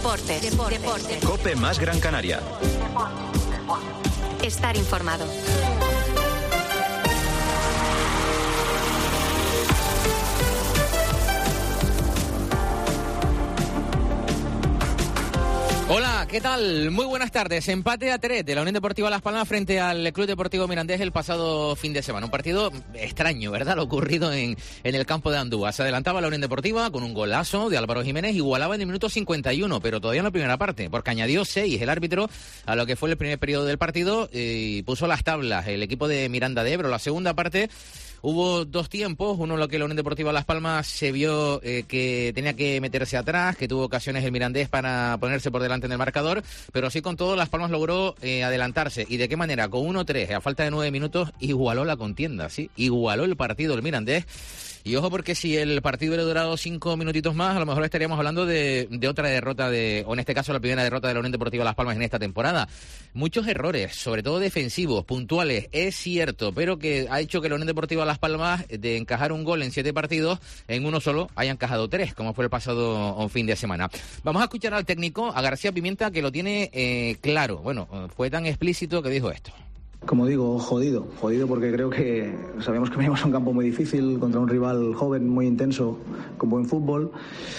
Deportes. COPE más Gran Canaria. Estar informado. Hola, ¿qué tal? Muy buenas tardes. Empate a 3 de la Unión Deportiva Las Palmas frente al Club Deportivo Mirandés el pasado fin de semana. Un partido extraño, ¿verdad? Lo ocurrido en el campo de Andúa. Se adelantaba la Unión Deportiva con un golazo de Álvaro Jiménez, igualaba en el minuto 51, pero todavía en la primera parte, porque añadió 6 el árbitro a lo que fue el primer periodo del partido y puso las tablas el equipo de Miranda de Ebro. La segunda parte hubo dos tiempos, uno en lo que la Unión Deportiva Las Palmas se vio que tenía que meterse atrás, que tuvo ocasiones el Mirandés para ponerse por delante en el marcador, pero sí con todo Las Palmas logró adelantarse. ¿Y de qué manera? Con 1-3, a falta de 9 minutos, igualó la contienda, ¿sí? Igualó el partido el Mirandés. Y ojo, porque si el partido hubiera durado 5 minutitos más, a lo mejor estaríamos hablando de otra derrota, o en este caso la primera derrota de la Unión Deportiva Las Palmas en esta temporada. Muchos errores, sobre todo defensivos, puntuales, es cierto, pero que ha hecho que la Unión Deportiva Las Palmas, de encajar un gol en 7 partidos, en uno solo haya encajado 3, como fue el pasado fin de semana. Vamos a escuchar al técnico, a García Pimienta, que lo tiene claro. Bueno, fue tan explícito que dijo esto. Como digo, jodido porque creo que sabíamos que veníamos a un campo muy difícil contra un rival joven, muy intenso, con buen fútbol,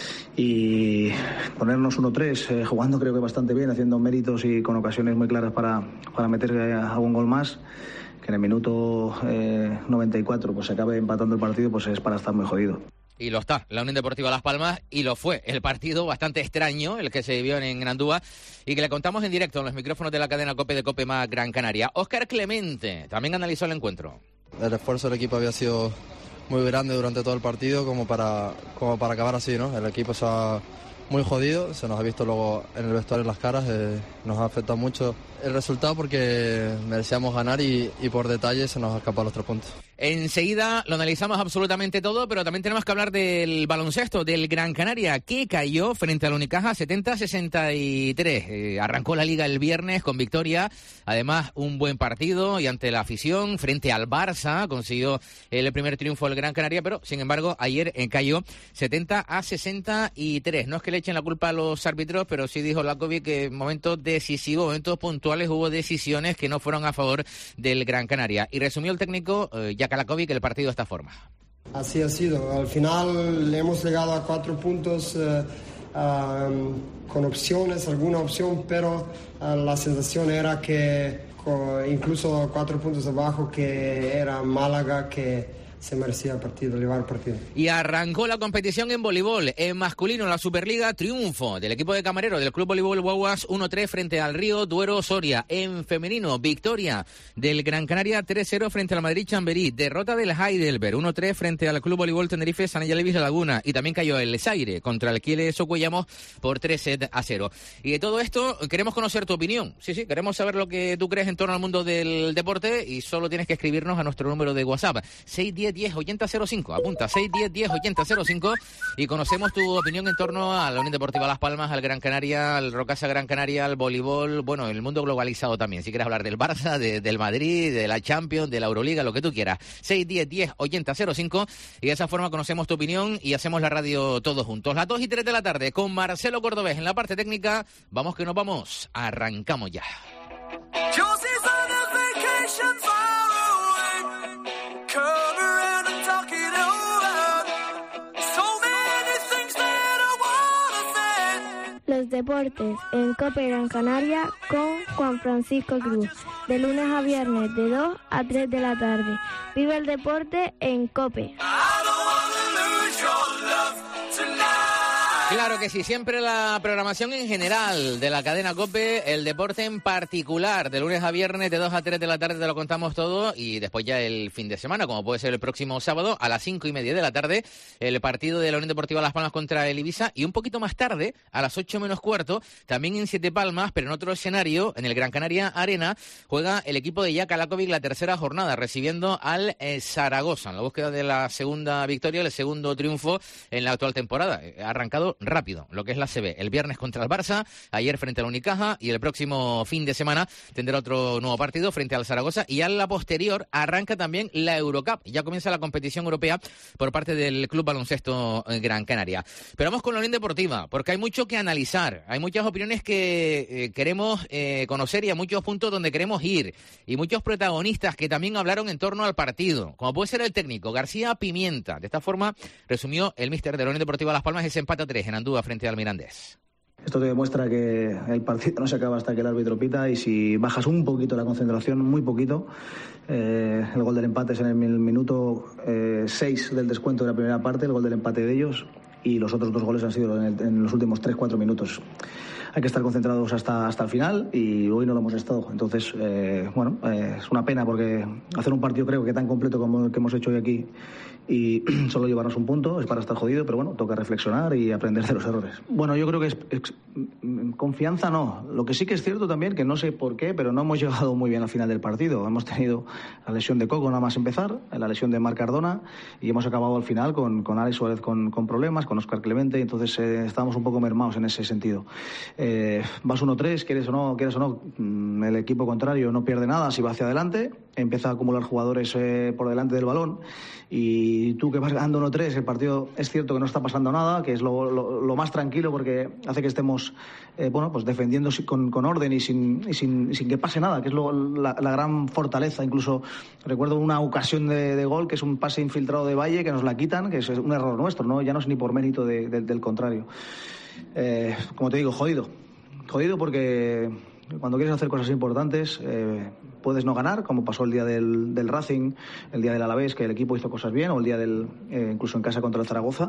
y ponernos 1-3 jugando creo que bastante bien, haciendo méritos y con ocasiones muy claras para meter algún gol más, que en el minuto 94 pues se acabe empatando el partido, pues es para estar muy jodido. Y lo está, la Unión Deportiva Las Palmas, y lo fue. El partido bastante extraño, el que se vivió en Andúa, y que le contamos en directo en los micrófonos de la cadena COPE de COPE más Gran Canaria. Óscar Clemente también analizó el encuentro. El esfuerzo del equipo había sido muy grande durante todo el partido como para acabar así, ¿no? El equipo se ha muy jodido, se nos ha visto luego en el vestuario en las caras, nos ha afectado mucho el resultado porque merecíamos ganar y por detalle se nos ha escapado los 3 puntos. Enseguida lo analizamos absolutamente todo, pero también tenemos que hablar del baloncesto, del Gran Canaria, que cayó frente al Unicaja 70-63. Arrancó la liga el viernes con victoria, además un buen partido y ante la afición frente al Barça consiguió el primer triunfo del Gran Canaria, pero sin embargo ayer cayó 70-63. No es que le echen la culpa a los árbitros, pero sí dijo Lakovic que en momentos decisivos, momentos puntuales, hubo decisiones que no fueron a favor del Gran Canaria. Y resumió el técnico Jaka Lakovic el partido de esta forma. Así ha sido. Al final hemos llegado a 4 puntos con opciones, alguna opción, pero la sensación era que incluso 4 puntos abajo, que era Málaga, que se merecía llevar el partido. Y arrancó la competición en voleibol. En masculino, la Superliga, triunfo del equipo de Camarero, del Club Voleibol Guaguas, 1-3 frente al Río Duero Soria. En femenino, victoria del Gran Canaria, 3-0 frente al Madrid Chamberí. Derrota del Heidelberg, 1-3 frente al Club Voleibol Tenerife Sanaya Levis Laguna. Y también cayó el Zaire contra el Kiele Socuellamos por 3-0. Y de todo esto, queremos conocer tu opinión. Sí, queremos saber lo que tú crees en torno al mundo del deporte, y solo tienes que escribirnos a nuestro número de WhatsApp, 610-10-8005. Apunta, 610-10-8005, y conocemos tu opinión en torno a la Unión Deportiva Las Palmas, al Gran Canaria, al Rocasa Gran Canaria, al voleibol, bueno, el mundo globalizado también. Si quieres hablar del Barça, del Madrid, de la Champions, de la Euroliga, lo que tú quieras. 610-10-8005, y de esa forma conocemos tu opinión y hacemos la radio todos juntos. Las 2:03 de la tarde, con Marcelo Cordobés en la parte técnica. Vamos que nos vamos. Arrancamos ya. Los deportes en COPE Gran Canaria con Juan Francisco Cruz, de lunes a viernes de 2 a 3 de la tarde. Vive el deporte en COPE. Claro que sí, siempre la programación en general de la cadena COPE, el deporte en particular, de lunes a viernes de 2 a 3 de la tarde te lo contamos todo, y después ya el fin de semana, como puede ser el próximo sábado a las 5:30 de la tarde, el partido de la Unión Deportiva Las Palmas contra el Ibiza, y un poquito más tarde, a las 8 menos cuarto, también en Siete Palmas, pero en otro escenario, en el Gran Canaria Arena, juega el equipo de Jaka Lakovic la tercera jornada, recibiendo al Zaragoza, en la búsqueda de la segunda victoria, el segundo triunfo en la actual temporada. Ha arrancado rápido, lo que es la CB. El viernes contra el Barça, ayer frente al Unicaja, y el próximo fin de semana tendrá otro nuevo partido frente al Zaragoza, y a la posterior arranca también la Eurocup. Ya comienza la competición europea por parte del Club Baloncesto Gran Canaria. Pero vamos con la Unión Deportiva, porque hay mucho que analizar, hay muchas opiniones que queremos conocer y a muchos puntos donde queremos ir, y muchos protagonistas que también hablaron en torno al partido, como puede ser el técnico García Pimienta. De esta forma resumió el míster de la Unión Deportiva Las Palmas ese empate a 3 en Andúa frente al Mirandés. Esto te demuestra que el partido no se acaba hasta que el árbitro pita, y si bajas un poquito la concentración, muy poquito, el gol del empate es en el minuto 6 del descuento de la primera parte, el gol del empate de ellos, y los otros 2 goles han sido en los últimos 3-4 minutos. Hay que estar concentrados hasta el final, y hoy no lo hemos estado. Entonces, es una pena, porque hacer un partido creo que tan completo como el que hemos hecho hoy aquí y solo llevarnos un punto es para estar jodido, pero bueno, toca reflexionar y aprender de los errores. Bueno, yo creo que es confianza no. Lo que sí que es cierto también, que no sé por qué, pero no hemos llegado muy bien al final del partido. Hemos tenido la lesión de Coco nada más empezar, la lesión de Marc Cardona, y hemos acabado al final con Alex Suárez con problemas, con Óscar Clemente, y entonces estábamos un poco mermados en ese sentido. Vas 1-3, quieres o no, el equipo contrario no pierde nada si va hacia adelante, empieza a acumular jugadores por delante del balón, y tú que vas ganando 1-3, el partido es cierto que no está pasando nada, que es lo más tranquilo, porque hace que estemos pues defendiendo con orden y sin que pase nada, que es la gran fortaleza. Incluso recuerdo una ocasión de gol, que es un pase infiltrado de Valle, que nos la quitan, que es un error nuestro, ¿no? Ya no es ni por mérito del contrario. Como te digo, jodido porque cuando quieres hacer cosas importantes puedes no ganar, como pasó el día del Racing, el día del Alavés, que el equipo hizo cosas bien, o el día incluso en casa contra el Zaragoza,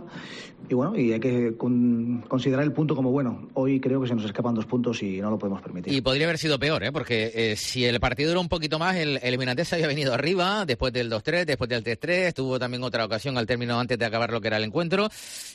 y hay que considerar el punto como bueno. Hoy creo que se nos escapan 2 puntos y no lo podemos permitir. Y podría haber sido peor, porque si el partido era un poquito más, el Mirandés había venido arriba después del 2-3, después del 3-3, tuvo también otra ocasión al término antes de acabar lo que era el encuentro,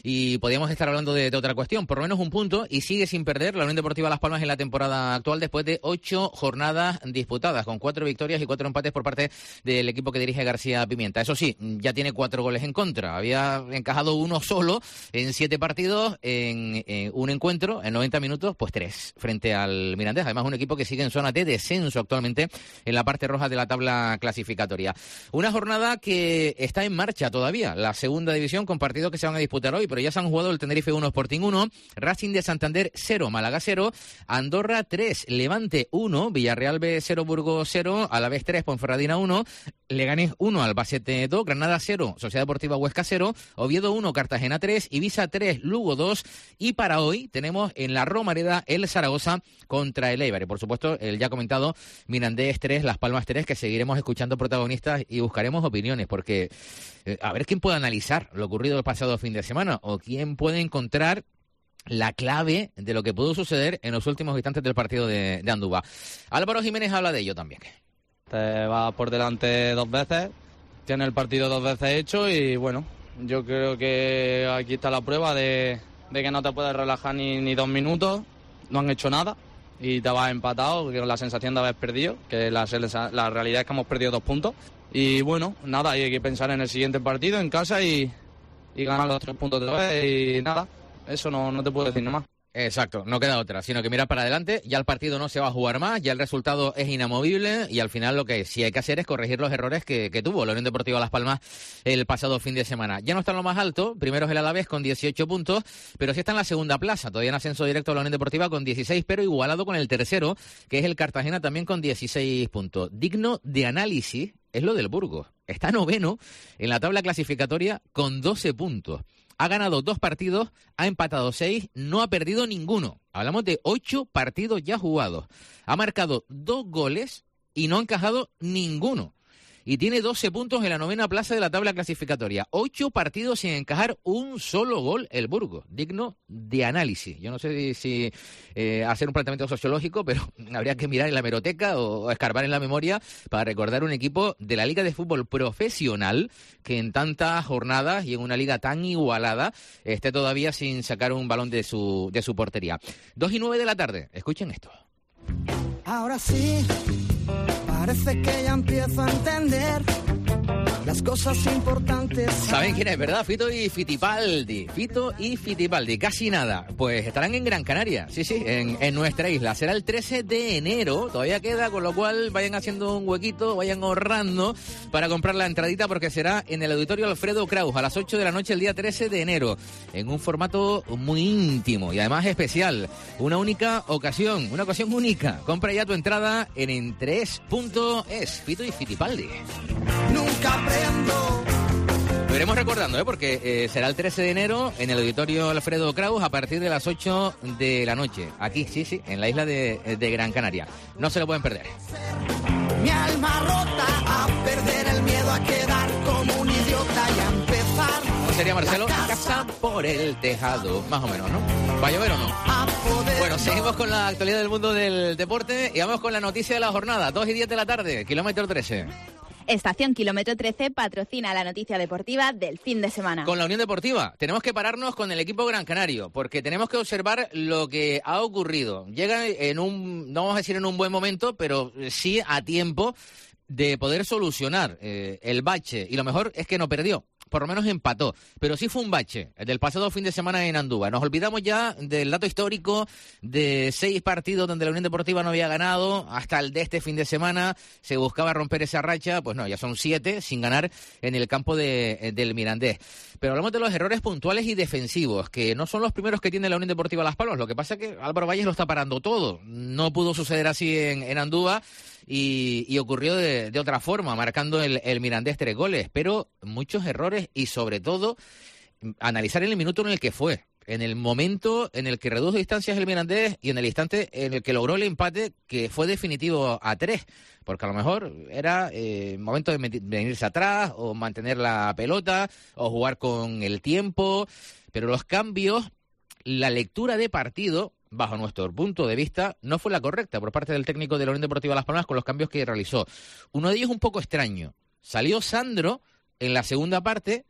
y podíamos estar hablando de otra cuestión. Por lo menos un punto, y sigue sin perder la Unión Deportiva Las Palmas en la temporada actual, después de 8 jornadas disputadas, con 4 victorias y 4 empates por parte del equipo que dirige García Pimienta. Eso sí, ya tiene 4 goles en contra. Había encajado 1 solo en 7 partidos, en un encuentro, en 90 minutos, pues 3 frente al Mirandés. Además, un equipo que sigue en zona de descenso actualmente en la parte roja de la tabla clasificatoria. Una jornada que está en marcha todavía, la segunda división, con partidos que se van a disputar hoy, pero ya se han jugado el Tenerife 1, Sporting 1, Racing de Santander 0, Málaga 0, Andorra 3, Levante 1, Villarreal B 0, Burgos 0, Alavés 3, Ponferradina 1, Leganés 1, Albacete 2, Granada 0, Sociedad Deportiva Huesca 0, Oviedo 1, Cartagena 3, Ibiza 3, Lugo 2, y para hoy tenemos en la Romareda el Zaragoza contra el Eibar, y por supuesto el ya comentado Mirandés 3, Las Palmas 3, que seguiremos escuchando protagonistas y buscaremos opiniones, porque a ver quién puede analizar lo ocurrido el pasado fin de semana, o quién puede encontrar la clave de lo que pudo suceder en los últimos instantes del partido de Andúa. Álvaro Jiménez habla de ello también. Te va por delante 2 veces, tiene el partido 2 veces hecho, y bueno, yo creo que aquí está la prueba de que no te puedes relajar ni 2 minutos, no han hecho nada y te vas empatado, con la sensación de haber perdido, que la realidad es que hemos perdido 2 puntos, y bueno, nada, hay que pensar en el siguiente partido en casa y ganar los 3 puntos de vez, y nada. Eso no te puedo decir nada más. Exacto, no queda otra, sino que mirar para adelante. Ya el partido no se va a jugar más, ya el resultado es inamovible, y al final lo que sí hay que hacer es corregir los errores que tuvo la Unión Deportiva Las Palmas el pasado fin de semana. Ya no está en lo más alto, primero es el Alavés con 18 puntos, pero sí está en la segunda plaza, todavía en ascenso directo la Unión Deportiva con 16, pero igualado con el tercero, que es el Cartagena, también con 16 puntos. Digno de análisis es lo del Burgos. Está noveno en la tabla clasificatoria con 12 puntos. Ha ganado 2 partidos, ha empatado 6, no ha perdido ninguno. Hablamos de 8 partidos ya jugados. Ha marcado 2 goles y no ha encajado ninguno. Y tiene 12 puntos en la 9ª plaza de la tabla clasificatoria. 8 partidos sin encajar un solo gol el Burgos. Digno de análisis. Yo no sé si hacer un planteamiento sociológico, pero habría que mirar en la hemeroteca o escarbar en la memoria para recordar un equipo de la Liga de Fútbol Profesional que en tantas jornadas y en una liga tan igualada esté todavía sin sacar un balón de su portería. 2:09 de la tarde. Escuchen esto. Ahora sí, parece que ya empiezo a entender las cosas importantes. ¿Saben quién es, verdad? Fito y Fittipaldi. Fito y Fittipaldi, casi nada. Pues estarán en Gran Canaria, sí, en nuestra isla. Será el 13 de enero, todavía queda, con lo cual vayan haciendo un huequito, vayan ahorrando para comprar la entradita, porque será en el Auditorio Alfredo Kraus a las 8 de la noche el día 13 de enero, en un formato muy íntimo y además especial. Una única ocasión, una ocasión única. Compra ya tu entrada en Entres.es. Fito y Fittipaldi. Nunca aprendo. Lo iremos recordando, porque será el 13 de enero en el Auditorio Alfredo Kraus a partir de las 8 de la noche. Aquí, sí, en la isla de Gran Canaria. No se lo pueden perder. Mi alma rota, a perder el miedo a quedar como un idiota y a empezar. ¿Cómo sería, Marcelo? Casa por el tejado, más o menos, ¿no? ¿Va a llover o no? Bueno, seguimos con la actualidad del mundo del deporte y vamos con la noticia de la jornada. 2:10 de la tarde, kilómetro 13. Estación Kilómetro 13 patrocina la noticia deportiva del fin de semana. Con la Unión Deportiva tenemos que pararnos con el equipo Gran Canario, porque tenemos que observar lo que ha ocurrido. Llega no vamos a decir en un buen momento, pero sí a tiempo de poder solucionar el bache. Y lo mejor es que no perdió. Por lo menos empató, pero sí fue un bache el del pasado fin de semana en Andúba. Nos olvidamos ya del dato histórico de 6 partidos donde la Unión Deportiva no había ganado, hasta el de este fin de semana se buscaba romper esa racha. Pues no, ya son 7 sin ganar en el campo del Mirandés. Pero hablamos de los errores puntuales y defensivos, que no son los primeros que tiene la Unión Deportiva Las Palmas. Lo que pasa es que Álvaro Valles lo está parando todo. No pudo suceder así en Andúba. Y ocurrió de otra forma, marcando el Mirandés 3 goles, pero muchos errores y sobre todo analizar en el minuto en el que fue, en el momento en el que redujo distancias el Mirandés y en el instante en el que logró el empate, que fue definitivo a 3, porque a lo mejor era momento de venirse atrás o mantener la pelota o jugar con el tiempo, pero los cambios, la lectura de partido, bajo nuestro punto de vista, no fue la correcta por parte del técnico de la Unión Deportiva Las Palmas con los cambios que realizó. Uno de ellos un poco extraño. Salió Sandro en la segunda parte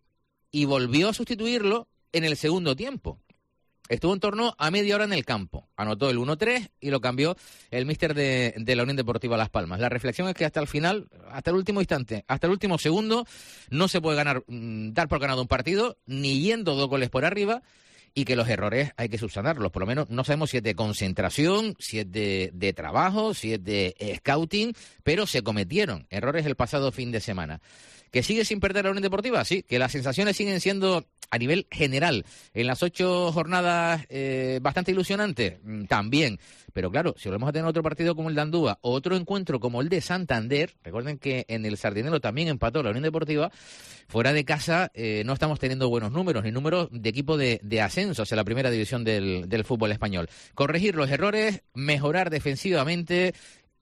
y volvió a sustituirlo en el segundo tiempo. Estuvo en torno a media hora en el campo. Anotó el 1-3 y lo cambió el míster de la Unión Deportiva Las Palmas. La reflexión es que hasta el final, hasta el último instante, hasta el último segundo, no se puede dar por ganado un partido, ni yendo 2 goles por arriba, y que los errores hay que subsanarlos. Por lo menos no sabemos si es de concentración, si es de trabajo, si es de scouting, pero se cometieron errores el pasado fin de semana. ¿Que sigue sin perder la Unión Deportiva? Sí. ¿Que las sensaciones siguen siendo, a nivel general, en las 8 jornadas bastante ilusionantes? También. Pero claro, si volvemos a tener otro partido como el de Andúba o otro encuentro como el de Santander, recuerden que en el Sardinero también empató la Unión Deportiva, fuera de casa no estamos teniendo buenos números, ni números de equipo de ascenso hacia la primera división del fútbol español. Corregir los errores, mejorar defensivamente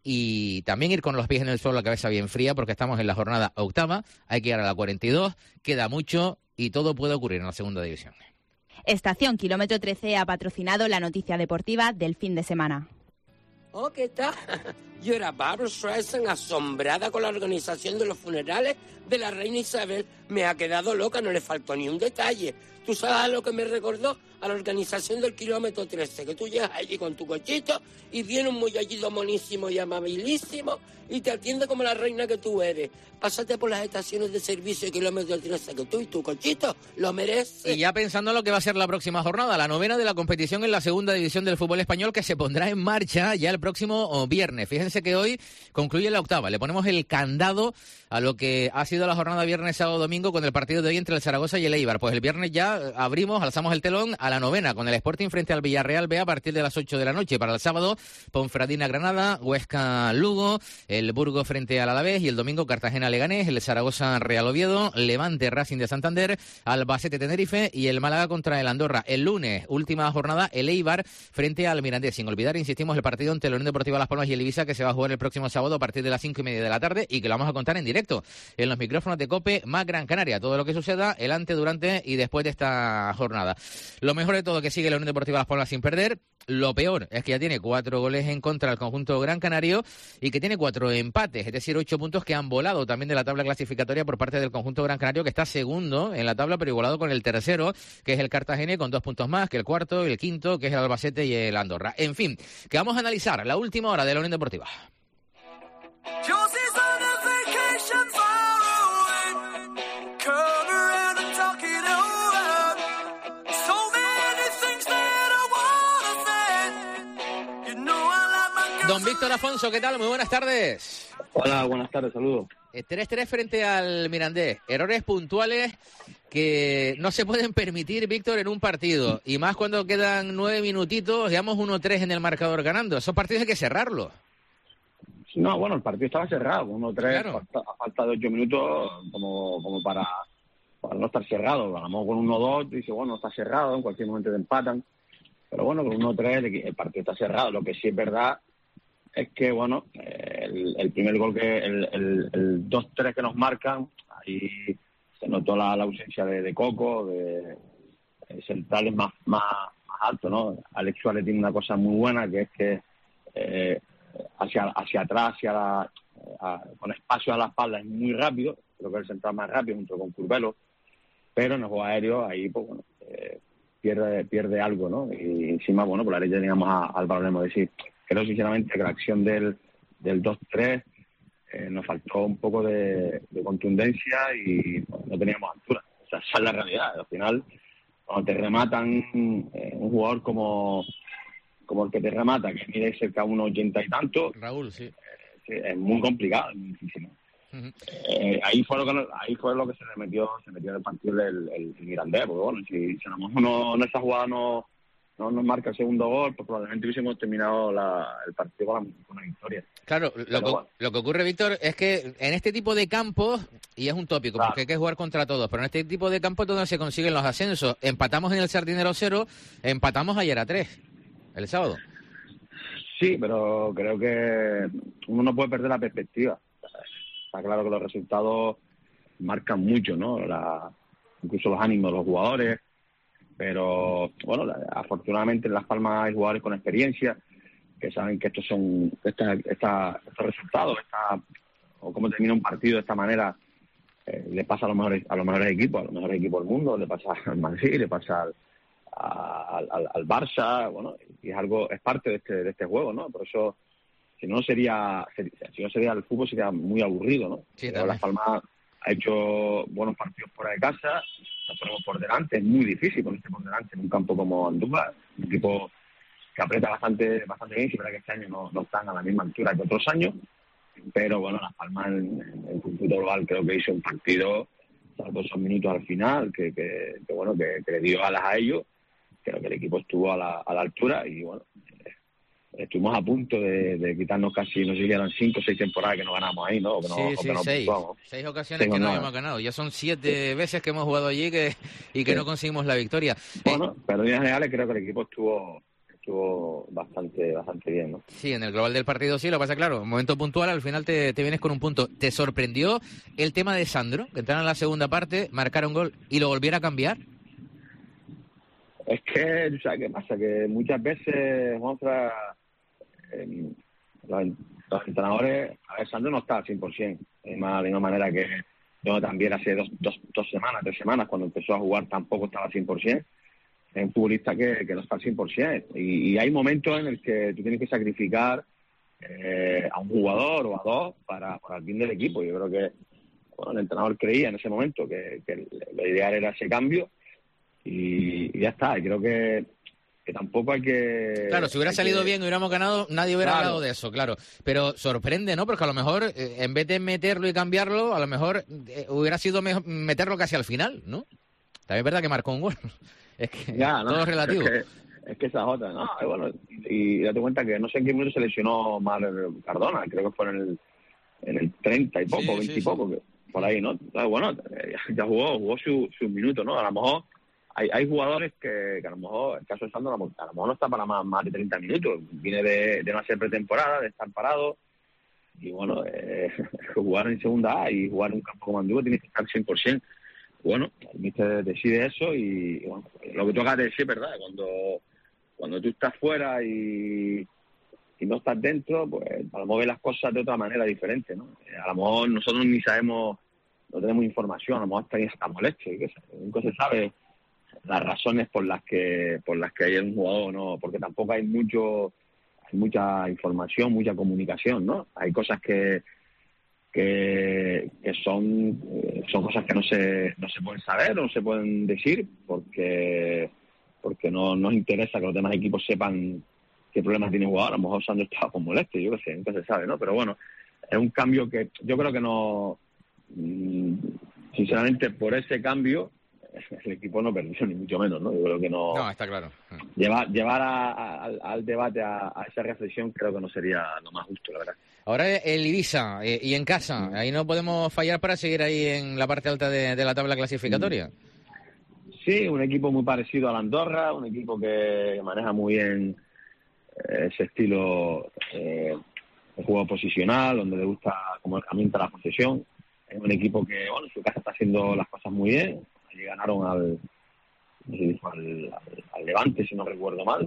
y también ir con los pies en el suelo, la cabeza bien fría, porque estamos en la jornada 8ª, hay que llegar a la 42, queda mucho y todo puede ocurrir en la segunda división. Estación Kilómetro 13 ha patrocinado la noticia deportiva del fin de semana. Oh, ¿qué tal? Yo era Barbra Streisand, asombrada con la organización de los funerales de la reina Isabel. Me ha quedado loca, no le faltó ni un detalle. ¿Tú sabes a lo que me recordó? A la organización del kilómetro 13, que tú llegas allí con tu cochito y viene un muchachito monísimo y amabilísimo y te atiende como la reina que tú eres. Pásate por las estaciones de servicio de kilómetro 13, que tú y tu cochito lo mereces. Y ya pensando en lo que va a ser la próxima jornada, la 9ª de la competición en la segunda división del fútbol español, que se pondrá en marcha ya el próximo viernes. Fíjense que hoy concluye la 8ª. Le ponemos el candado a lo que ha sido la jornada viernes, sábado, domingo con el partido de hoy entre el Zaragoza y el Eibar. Pues el viernes ya abrimos, alzamos el telón a la 9ª con el Sporting frente al Villarreal B a partir de las 8 de la noche. Para el sábado, Ponferradina Granada, Huesca Lugo, el Burgos frente al Alavés y el domingo Cartagena Leganés, el Zaragoza Real Oviedo, Levante Racing de Santander, Albacete Tenerife y el Málaga contra el Andorra. El lunes, última jornada, el Eibar frente al Mirandés. Sin olvidar, insistimos, el partido entre la Unión Deportiva Las Palmas y el Ibiza, que se va a jugar el próximo sábado a partir de las 5:30 de la tarde y que lo vamos a contar en directo en los micrófonos de COPE más Gran Canaria. Todo lo que suceda, el antes, durante y después de esta jornada. Lo mejor de todo, que sigue la Unión Deportiva Las Palmas sin perder. Lo peor es que ya tiene 4 goles en contra del conjunto gran canario y que tiene 4 empates, es decir, 8 puntos que han volado también de la tabla clasificatoria por parte del conjunto gran canario, que está segundo en la tabla, pero igualado con el tercero, que es el Cartagena, con 2 puntos más que el cuarto y el quinto, que es el Albacete y el Andorra. En fin, que vamos a analizar la última hora de la Unión Deportiva. Don Víctor Afonso, ¿qué tal? Muy buenas tardes. Hola, buenas tardes, saludos. 3-3 frente al Mirandés. Errores puntuales que no se pueden permitir, Víctor, en un partido. Y más cuando quedan 9 minutitos, digamos 1-3 en el marcador ganando. Esos partidos hay que cerrarlos. No, bueno, el partido estaba cerrado. 1-3, claro. a falta de 8 minutos, como para no estar cerrado. A lo mejor con 1-2, dice, bueno, está cerrado, en cualquier momento te empatan. Pero bueno, con 1-3 el partido está cerrado. Lo que sí es verdad es que, bueno, el primer gol, el 2-3 que nos marcan, ahí se notó la ausencia de Coco, de centrales más alto, ¿no? Alex Suárez tiene una cosa muy buena, que es que hacia atrás, con espacio a la espalda es muy rápido, creo que el central más rápido junto con Curvelo, pero en el juego aéreo ahí, pues bueno, pierde algo, ¿no? Y encima, bueno, por la derecha teníamos a Álvaro Lemos. Decir, creo sinceramente que la acción del 2-3 nos faltó un poco de contundencia y no teníamos altura. O sea, esa es la realidad. Al final, cuando te rematan un jugador como el que te remata, que mide cerca de 1,80 y tanto, Raúl, sí. Es muy complicado, es muy difícil. Uh-huh. Ahí fue lo que se metió en el partido el Mirandés, porque bueno, si a lo mejor en esa jugada no nos marca el segundo gol, pues probablemente hubiésemos terminado el partido con la victoria. Claro, lo que ocurre, Víctor, es que en este tipo de campos, y es un tópico, claro, porque hay que jugar contra todos, pero en este tipo de campos es donde se consiguen los ascensos. Empatamos en el Sardinero 0, empatamos ayer a 3, el sábado. Sí, pero creo que uno no puede perder la perspectiva. Está claro que los resultados marcan mucho, ¿no? Incluso los ánimos de los jugadores. Pero, bueno, afortunadamente en Las Palmas hay jugadores con experiencia que saben que estos resultados, o cómo termina un partido de esta manera, le pasa a los mejores equipos del mundo, le pasa al Madrid, le pasa al Barça, bueno, y es parte de este juego, ¿no? Por eso, si no sería el fútbol, sería muy aburrido, ¿no? Sí, pero Las Palmas ha hecho buenos partidos fuera de casa, nos ponemos por delante, es muy difícil ponerse por delante en un campo como Andújar, un equipo que aprieta bastante bien, si verdad que este año no están a la misma altura que otros años, pero bueno, Las Palmas en el cómputo global creo que hizo un partido, salvo esos minutos al final, que le dio alas a ellos. Creo que el equipo estuvo a la altura y bueno, estuvimos a punto de quitarnos casi, no sé si eran 5 o 6 temporadas que no ganamos ahí, ¿no? Sí, 6 ocasiones que no hemos ganado. Ya son 7 veces que hemos jugado allí y que no conseguimos la victoria. Bueno, pero en líneas generales creo que el equipo estuvo bastante bien, ¿no? Sí, en el global del partido sí, lo que pasa, claro, un momento puntual, al final te vienes con un punto. ¿Te sorprendió el tema de Sandro, que entraron en la segunda parte, marcaron gol y lo volviera a cambiar? Es que, ¿sabes qué pasa? Que muchas veces los entrenadores, a ver, Sandro no está al 100%, de la misma manera que yo también hace 3 semanas, cuando empezó a jugar tampoco estaba al 100%, es un futbolista que no está al 100%, y hay momentos en el que tú tienes que sacrificar a un jugador o a dos para el bien del equipo. Yo creo que el entrenador creía en ese momento que lo ideal era ese cambio, y ya está. Y creo que tampoco hay que... Claro, si hubiera salido bien y hubiéramos ganado, nadie hubiera hablado de eso, claro. Pero sorprende, ¿no? Porque a lo mejor, en vez de meterlo y cambiarlo, a lo mejor hubiera sido mejor meterlo casi al final, ¿no? También es verdad que marcó un gol. Es que todo es relativo. Es que esa es otra, ¿no? Y bueno, y date cuenta que no sé en qué minuto se lesionó mal Cardona, creo que fue en el 30 y poco, 20 y poco, que por ahí, ¿no? Entonces, bueno, ya jugó sus minutos, ¿no? A lo mejor hay jugadores que a lo mejor, el caso de Sandro, a lo mejor no está para más de 30 minutos. Viene de no hacer pretemporada, de estar parado. Y bueno, jugar en segunda A y jugar en un campo como Andújar tiene que estar 100%. Bueno, el míster decide eso y bueno, lo que tú acabas de decir es verdad. Cuando tú estás fuera y no estás dentro, pues a lo mejor ves las cosas de otra manera diferente, ¿no? A lo mejor nosotros ni sabemos, no tenemos información, a lo mejor está molesto, y nunca se sabe las razones por las que hay un jugador, ¿no? Porque tampoco hay mucha información, mucha comunicación, ¿no? Hay cosas que son cosas que no se pueden saber, no se pueden decir, porque no nos interesa que los demás equipos sepan qué problemas tiene el jugador. A lo mejor Sandro estaba con molestia, yo qué sé, nunca se sabe, ¿no? Pero bueno, es un cambio que yo creo que no... sinceramente, por ese cambio, el equipo no perdió, ni mucho menos, ¿no? Yo creo que no... No, está claro. Llevar al debate, a esa reflexión, creo que no sería lo más justo, la verdad. Ahora el Ibiza, y en casa, ahí no podemos fallar para seguir ahí en la parte alta de la tabla clasificatoria. Sí, un equipo muy parecido al Andorra, un equipo que maneja muy bien ese estilo de juego posicional, donde le gusta como herramienta la posesión. Es un equipo que, bueno, en su casa está haciendo las cosas muy bien. Allí ganaron al Levante, si no recuerdo mal.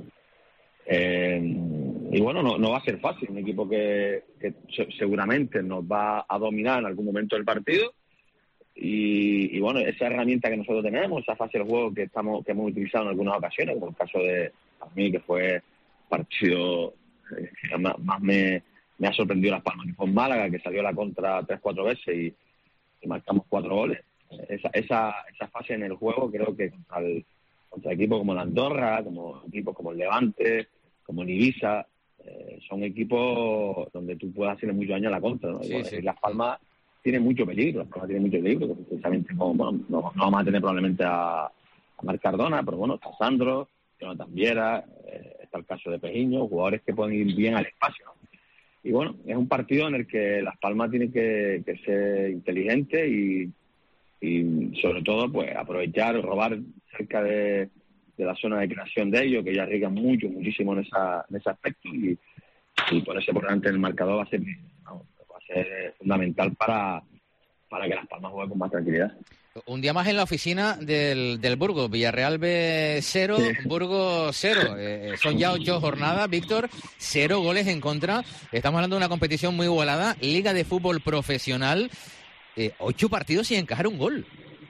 Y bueno, no va a ser fácil. Un equipo que seguramente nos va a dominar en algún momento del partido. Y bueno, esa herramienta que nosotros tenemos, esa fase del juego que hemos utilizado en algunas ocasiones, como el caso de a mí, que fue el partido que más me ha sorprendido Las Palmas, que fue en Málaga, que salió a la contra 3-4 veces y marcamos 4 goles. Esa fase en el juego, creo que contra equipos como el Andorra, como equipos como el Levante, como el Ibiza, son equipos donde tú puedes hacerle mucho daño a la contra, ¿no? Sí, sí. Las Palmas tiene mucho peligro, porque precisamente no vamos a tener probablemente a Marc Cardona, pero bueno, está Sandro, Jonathan Viera, está el caso de Pejiño, jugadores que pueden ir bien al espacio, ¿no? Y bueno, es un partido en el que Las Palmas tiene que ser inteligente y sobre todo pues aprovechar, robar cerca de la zona de creación de ellos, que ellos arriesgan muchísimo en ese aspecto, y ponerse por delante del marcador va a ser fundamental para que Las Palmas jueguen con más tranquilidad. Un día más en la oficina del Burgos, Villarreal B 0, sí. Burgos 0. Son ya 8 jornadas, Víctor, 0 goles en contra. Estamos hablando de una competición muy igualada, Liga de Fútbol Profesional, 8 partidos sin encajar un gol.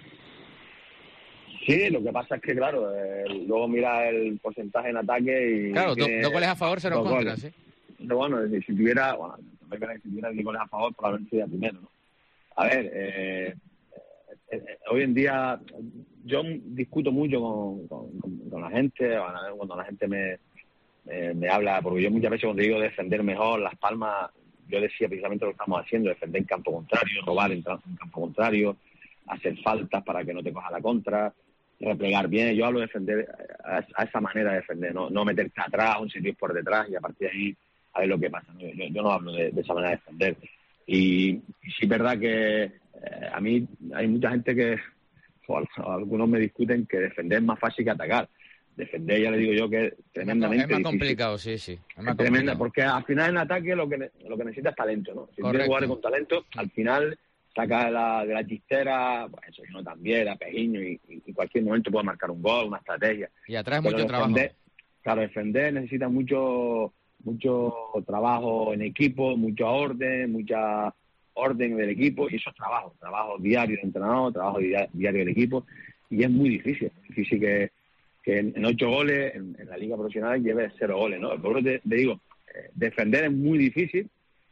Sí, lo que pasa es que, claro, luego mira el porcentaje en ataque y... Claro, 2 goles a favor, 0 en contra, sí. Pero bueno, si tuviera 10 goles a favor, probablemente sería primero, ¿no? A ver, hoy en día yo discuto mucho con la gente, cuando la gente me habla, porque yo muchas veces cuando digo defender mejor Las Palmas, yo decía precisamente lo que estamos haciendo, defender en campo contrario, robar en campo contrario, hacer faltas para que no te coja la contra, replegar bien. Yo hablo de defender a esa manera de defender, no meterte atrás, un sitio por detrás y a partir de ahí a ver lo que pasa, ¿no? Yo no hablo de esa manera de defender. Y sí es verdad que a mí hay mucha gente que, o algunos me discuten que defender es más fácil que atacar. Defender, ya le digo yo, que es tremendamente difícil. Es más complicado, sí. Es más tremenda, porque al final en ataque lo que necesitas es talento, ¿no? Si quieres jugar con talento, al final saca de la chistera, pues eso, no también, a Pejiño, y cualquier momento puede marcar un gol, una estrategia. Y atrás mucho trabajo. Claro, defender necesita mucho trabajo en equipo, mucha orden del equipo, y eso es trabajo diario de entrenador, trabajo diario del equipo, y es muy difícil que en 8 goles en la liga profesional lleve 0 goles, ¿no? Por eso te digo, defender es muy difícil,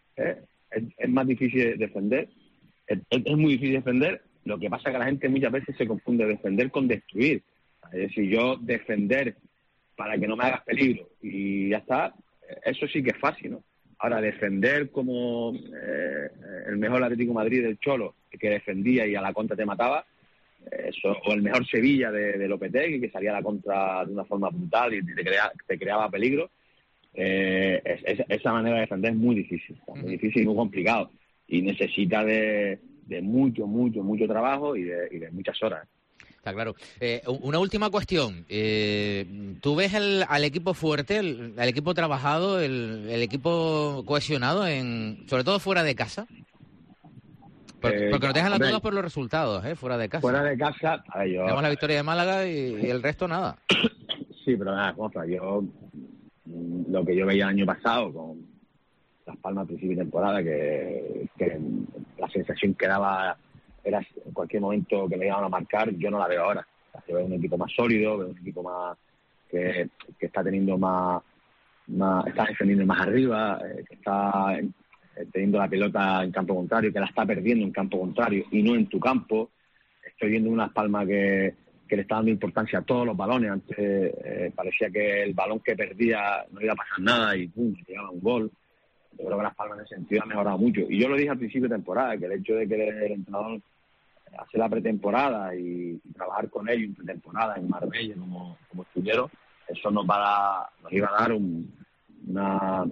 es más difícil defender, es muy difícil defender. Lo que pasa es que la gente muchas veces se confunde defender con destruir. Es decir, yo defender para que no me hagas peligro y ya está, eso sí que es fácil, ¿no? Ahora, defender como el mejor Atlético de Madrid del Cholo, que defendía y a la contra te mataba, eso, o el mejor Sevilla de Lopetegui, que salía a la contra de una forma brutal y te creaba peligro, esa manera de defender es muy difícil y muy complicado, y necesita de mucho trabajo y de muchas horas. Está claro. Una última cuestión. ¿Tú ves al equipo fuerte, al equipo trabajado, el equipo cohesionado, sobre todo fuera de casa? Porque nos dejan las dudas por los resultados, fuera de casa. Fuera de casa, tenemos la victoria de Málaga y el resto nada. Sí, pero nada, yo lo que yo veía el año pasado con Las Palmas a principio de temporada, que la sensación que daba era en cualquier momento que me iban a marcar, yo no la veo ahora. Yo veo un equipo más sólido, veo un equipo más que está teniendo está defendiendo más arriba, que está teniendo la pelota en campo contrario, que la está perdiendo en campo contrario y no en tu campo. Estoy viendo unas Palmas que le está dando importancia a todos los balones. Antes parecía que el balón que perdía no iba a pasar nada y pum, llegaba un gol. Yo creo que Las Palmas en ese sentido ha mejorado mucho. Y yo lo dije al principio de temporada, que el hecho de que el entrenador hace la pretemporada y trabajar con ellos en pretemporada en Marbella como estuvieron, eso nos iba a dar una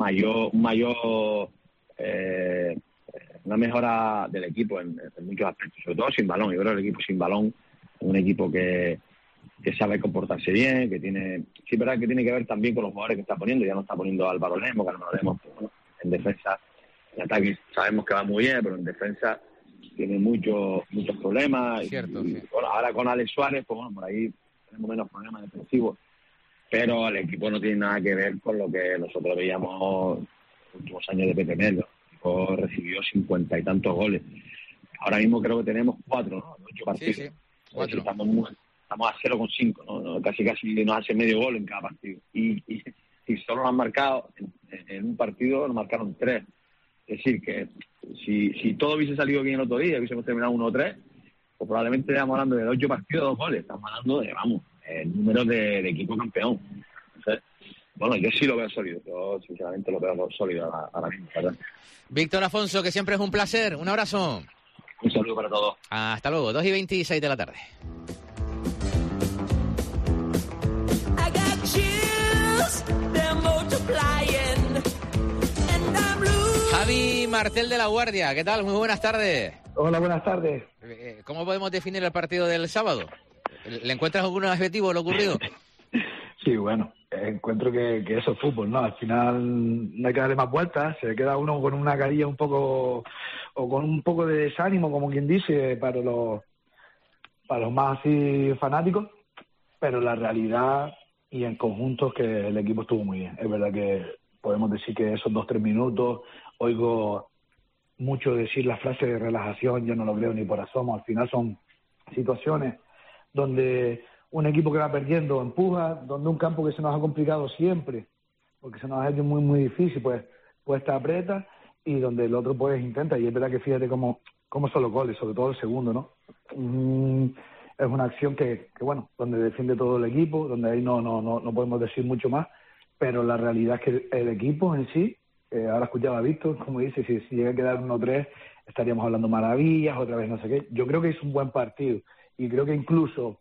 mejora del equipo en muchos aspectos, sobre todo sin balón. Yo creo que el equipo sin balón es un equipo que sabe comportarse bien, que tiene, sí es verdad que tiene que ver también con los jugadores que está poniendo. Ya no está poniendo a Álvaro Lemos, que Álvaro Lemos, pues, bueno, en defensa, en ataque sabemos que va muy bien, pero en defensa tiene muchos problemas. Cierto, y, sí. Bueno, ahora con Alex Suárez, pues bueno, por ahí tenemos menos problemas defensivos, pero el equipo no tiene nada que ver con lo que nosotros veíamos en los últimos años de Pepe Mel. El equipo recibió 50 y tantos goles. Ahora mismo creo que tenemos 4, ¿no? 8 partidos. Sí, 4. Estamos a 0,5, ¿no? Casi nos hace medio gol en cada partido. Y solo nos han marcado, en un partido nos marcaron 3. Es decir, que si todo hubiese salido bien el otro día, hubiésemos terminado 1-3, pues probablemente estamos hablando de 8 partidos, 2 goles. Estamos hablando de, el número de equipo campeón. Entonces, bueno, yo sí lo veo sólido. Yo, sinceramente, lo veo sólido ahora mismo, ¿verdad? Víctor Afonso, que siempre es un placer. Un abrazo. Un saludo para todos. Hasta luego, 2:26 de la tarde. Javi Martel de La Guardia, ¿qué tal? Muy buenas tardes. Hola, buenas tardes. ¿Cómo podemos definir el partido del sábado? ¿Le encuentras algún objetivo a lo ocurrido? Sí, bueno, encuentro que eso es fútbol, ¿no? Al final no hay que darle más vueltas, se queda uno con una carilla un poco, o con un poco de desánimo, como quien dice, para los más así fanáticos, pero la realidad y en conjunto es que el equipo estuvo muy bien. Es verdad que podemos decir que esos 2-3 minutos, oigo mucho decir la frase de relajación, yo no lo creo ni por asomo. Al final son situaciones donde un equipo que va perdiendo empuja, donde un campo que se nos ha complicado siempre, porque se nos ha hecho muy, muy difícil, pues te aprieta, y donde el otro pues intenta. Y es verdad que fíjate cómo son los goles, sobre todo el segundo, ¿no? Es una acción que bueno, donde defiende todo el equipo, donde ahí no podemos decir mucho más, pero la realidad es que el equipo en sí, ahora escuchaba a Víctor, como dice, si llega a quedar 1-3, estaríamos hablando maravillas, otra vez no sé qué. Yo creo que es un buen partido, y creo que incluso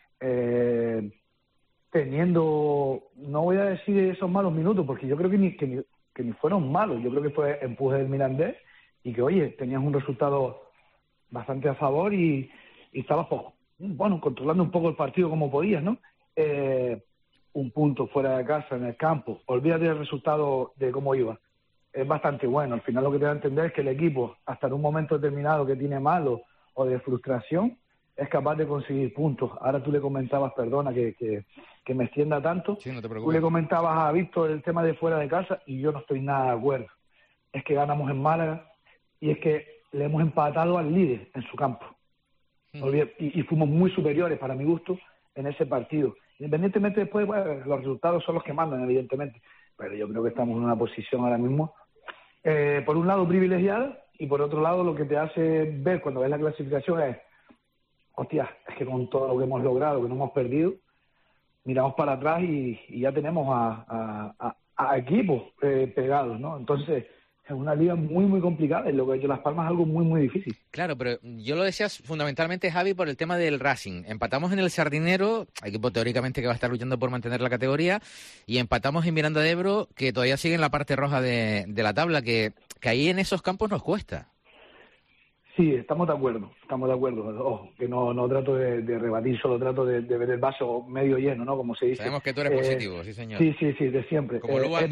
teniendo, no voy a decir esos malos minutos, porque yo creo que ni fueron malos. Yo creo que fue empuje del Mirandés, y que, oye, tenías un resultado bastante a favor y estabas, bueno, controlando un poco el partido como podías, ¿no? Un punto fuera de casa, en el campo, olvídate del resultado de cómo iba, es bastante bueno. Al final lo que te da a entender es que el equipo, hasta en un momento determinado que tiene malo o de frustración, es capaz de conseguir puntos. Ahora tú le comentabas, perdona que me extienda tanto, sí, no te preocupes. Tú le comentabas a Víctor el tema de fuera de casa, y yo no estoy nada de acuerdo. Es que ganamos en Málaga, y es que le hemos empatado al líder en su campo. Y fuimos muy superiores, para mi gusto, en ese partido. Independientemente después, bueno, los resultados son los que mandan, evidentemente, pero yo creo que estamos en una posición ahora mismo, por un lado privilegiada, y por otro lado lo que te hace ver cuando ves la clasificación es, hostia, es que con todo lo que hemos logrado, que no hemos perdido, miramos para atrás y ya tenemos a equipos pegados, ¿no? Entonces es una liga muy, muy complicada, y lo que ha hecho Las Palmas es algo muy, muy difícil. Claro, pero yo lo decía fundamentalmente, Javi, por el tema del Racing. Empatamos en el Sardinero, equipo teóricamente que va a estar luchando por mantener la categoría, y empatamos en Miranda de Ebro, que todavía sigue en la parte roja de la tabla, que ahí en esos campos nos cuesta. Sí, estamos de acuerdo. Ojo, que no trato de rebatir, solo trato de ver el vaso medio lleno, ¿no? Como se dice. Sabemos que tú eres positivo, sí señor. Sí, de siempre. Como es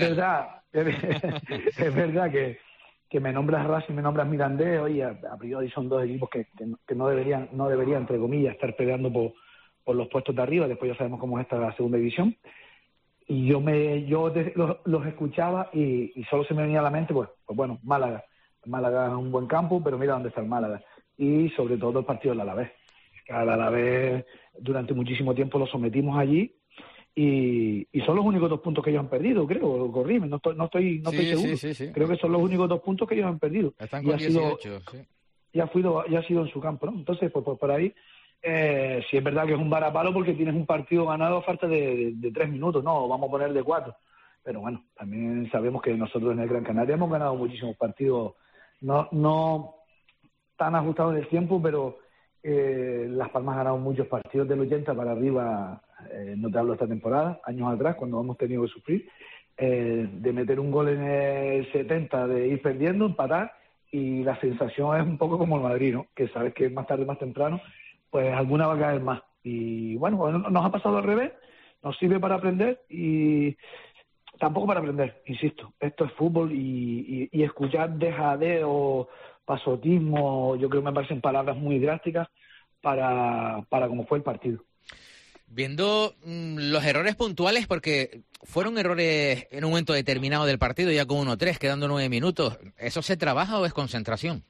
verdad que me nombras Racing, me nombras Mirandés, oye, a priori son dos equipos que no deberían, entre comillas, estar peleando por los puestos de arriba. Después ya sabemos cómo es esta la segunda división. Y yo los escuchaba y solo se me venía a la mente, pues bueno, Málaga. Málaga es un buen campo, pero mira dónde está el Málaga. Y sobre todo el partido del Alavés. Al Alavés durante muchísimo tiempo lo sometimos allí, y son los únicos 2 puntos que ellos han perdido, creo. Corrime, no estoy seguro. Sí. Creo que son los únicos 2 puntos que ellos han perdido. Están con 18, sí. Ya ha sido en su campo, ¿no? Entonces, pues por ahí sí es verdad que es un varapalo porque tienes un partido ganado a falta de 3 minutos, no, vamos a poner de 4. Pero bueno, también sabemos que nosotros en el Gran Canaria hemos ganado muchísimos partidos, no tan ajustados en el tiempo, pero Las Palmas ha ganado muchos partidos del 80 para arriba, no te hablo esta temporada, años atrás, cuando hemos tenido que sufrir, de meter un gol en el 70, de ir perdiendo, empatar, y la sensación es un poco como el Madrid, ¿no? Que sabes que más tarde, más temprano, pues alguna va a caer más. Y bueno, nos ha pasado al revés, nos sirve para aprender y tampoco para aprender, insisto, esto es fútbol y escuchar dejadeo, pasotismo, yo creo que me parecen palabras muy drásticas para cómo fue el partido. Viendo los errores puntuales, porque fueron errores en un momento determinado del partido, ya con 1-3, quedando 9 minutos, ¿eso se trabaja o es concentración?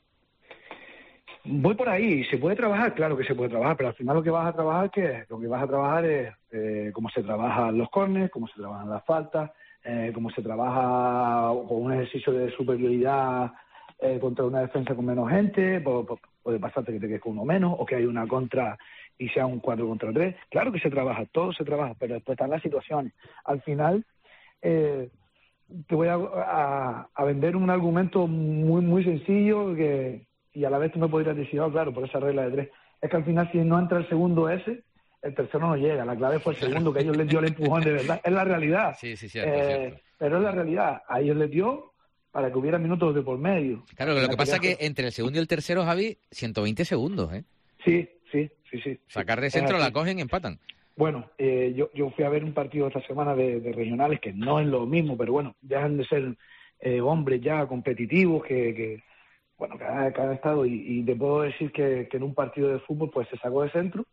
Voy por ahí, ¿se puede trabajar? Claro que se puede trabajar, pero al final lo que vas a trabajar, ¿qué es? Lo que vas a trabajar es cómo se trabajan los córneres, cómo se trabajan las faltas, cómo se trabaja con un ejercicio de superioridad contra una defensa con menos gente, puede pasarte que te quedes con uno menos, o que hay una contra y sea un 4 contra 3. Claro que se trabaja, todo se trabaja, pero después están las situaciones. Al final, te voy a vender un argumento muy sencillo y a la vez tú me podrías decir, claro, por esa regla de 3. Es que al final, si no entra el segundo ese, el tercero no llega. La clave fue el segundo, que ellos les dio el empujón de verdad. Es la realidad. Sí, cierto. Pero es la realidad. A ellos les dio para que hubiera minutos de por medio. Claro, lo que pasa es que entre el segundo y el tercero, Javi, 120 segundos, ¿eh? Sí. Sacar de centro, la cogen y empatan. Bueno, yo fui a ver un partido esta semana de regionales, que no es lo mismo, pero bueno, dejan de ser hombres ya competitivos que han estado, y te puedo decir que en un partido de fútbol pues se sacó de centro,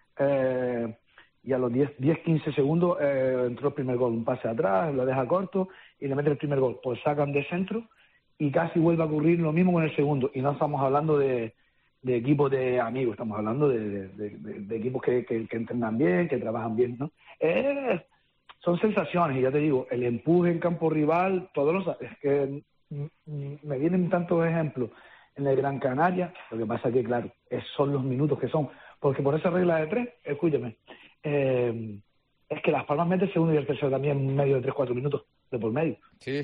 y a los 10-15 segundos entró el primer gol, un pase atrás, lo deja corto y le mete el primer gol, pues sacan de centro y casi vuelve a ocurrir lo mismo con el segundo, y no estamos hablando de equipos de amigos, estamos hablando de equipos que entrenan bien, que trabajan bien, ¿no? Son sensaciones, y ya te digo, el empuje en campo rival, es que me vienen tantos ejemplos en el Gran Canaria. Lo que pasa es que, claro, son los minutos que son, porque por esa regla de 3, escúchame, es que Las Palmas mete el segundo y el tercero también en medio de 3-4 minutos de por medio. Sí.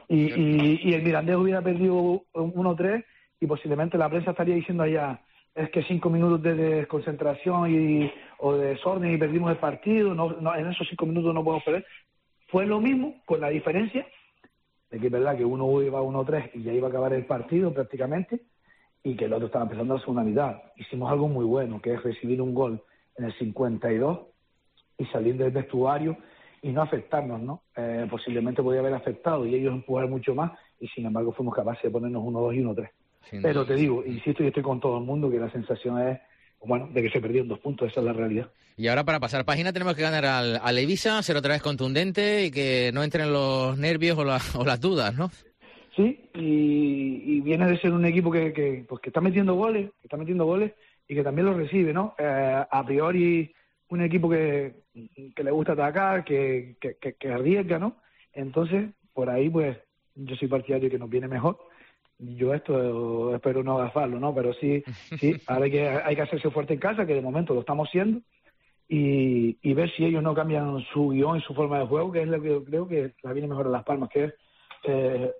Y el Mirandés hubiera perdido 1-3 y posiblemente la prensa estaría diciendo allá, es que 5 minutos de desconcentración o de desorden y perdimos el partido, no, en esos 5 minutos no podemos perder. Fue lo mismo, con la diferencia de que es verdad que uno iba 1-3 y ya iba a acabar el partido prácticamente, y que el otro estaba empezando la segunda mitad. Hicimos algo muy bueno, que es recibir un gol en el 52 y salir del vestuario y no afectarnos, ¿no? Posiblemente podía haber afectado y ellos empujar mucho más, y sin embargo fuimos capaces de ponernos 1-2 y 1-3. Pero te digo, insisto, y estoy con todo el mundo, que la sensación es, de que se perdieron 2 puntos, esa es la realidad. Y ahora, para pasar página, tenemos que ganar al Ibiza, ser otra vez contundente y que no entren los nervios o las dudas, ¿no? Sí, y viene de ser un equipo que está metiendo goles, y que también los recibe, ¿no? A priori, un equipo que le gusta atacar, que arriesga, ¿no? Entonces, por ahí, pues, yo soy partidario de que nos viene mejor. Yo esto espero no agafarlo, ¿no? Pero sí, ahora hay que hacerse fuerte en casa, que de momento lo estamos haciendo, y ver si ellos no cambian su guión y su forma de juego, que es lo que yo creo que la viene mejor a Las Palmas, que es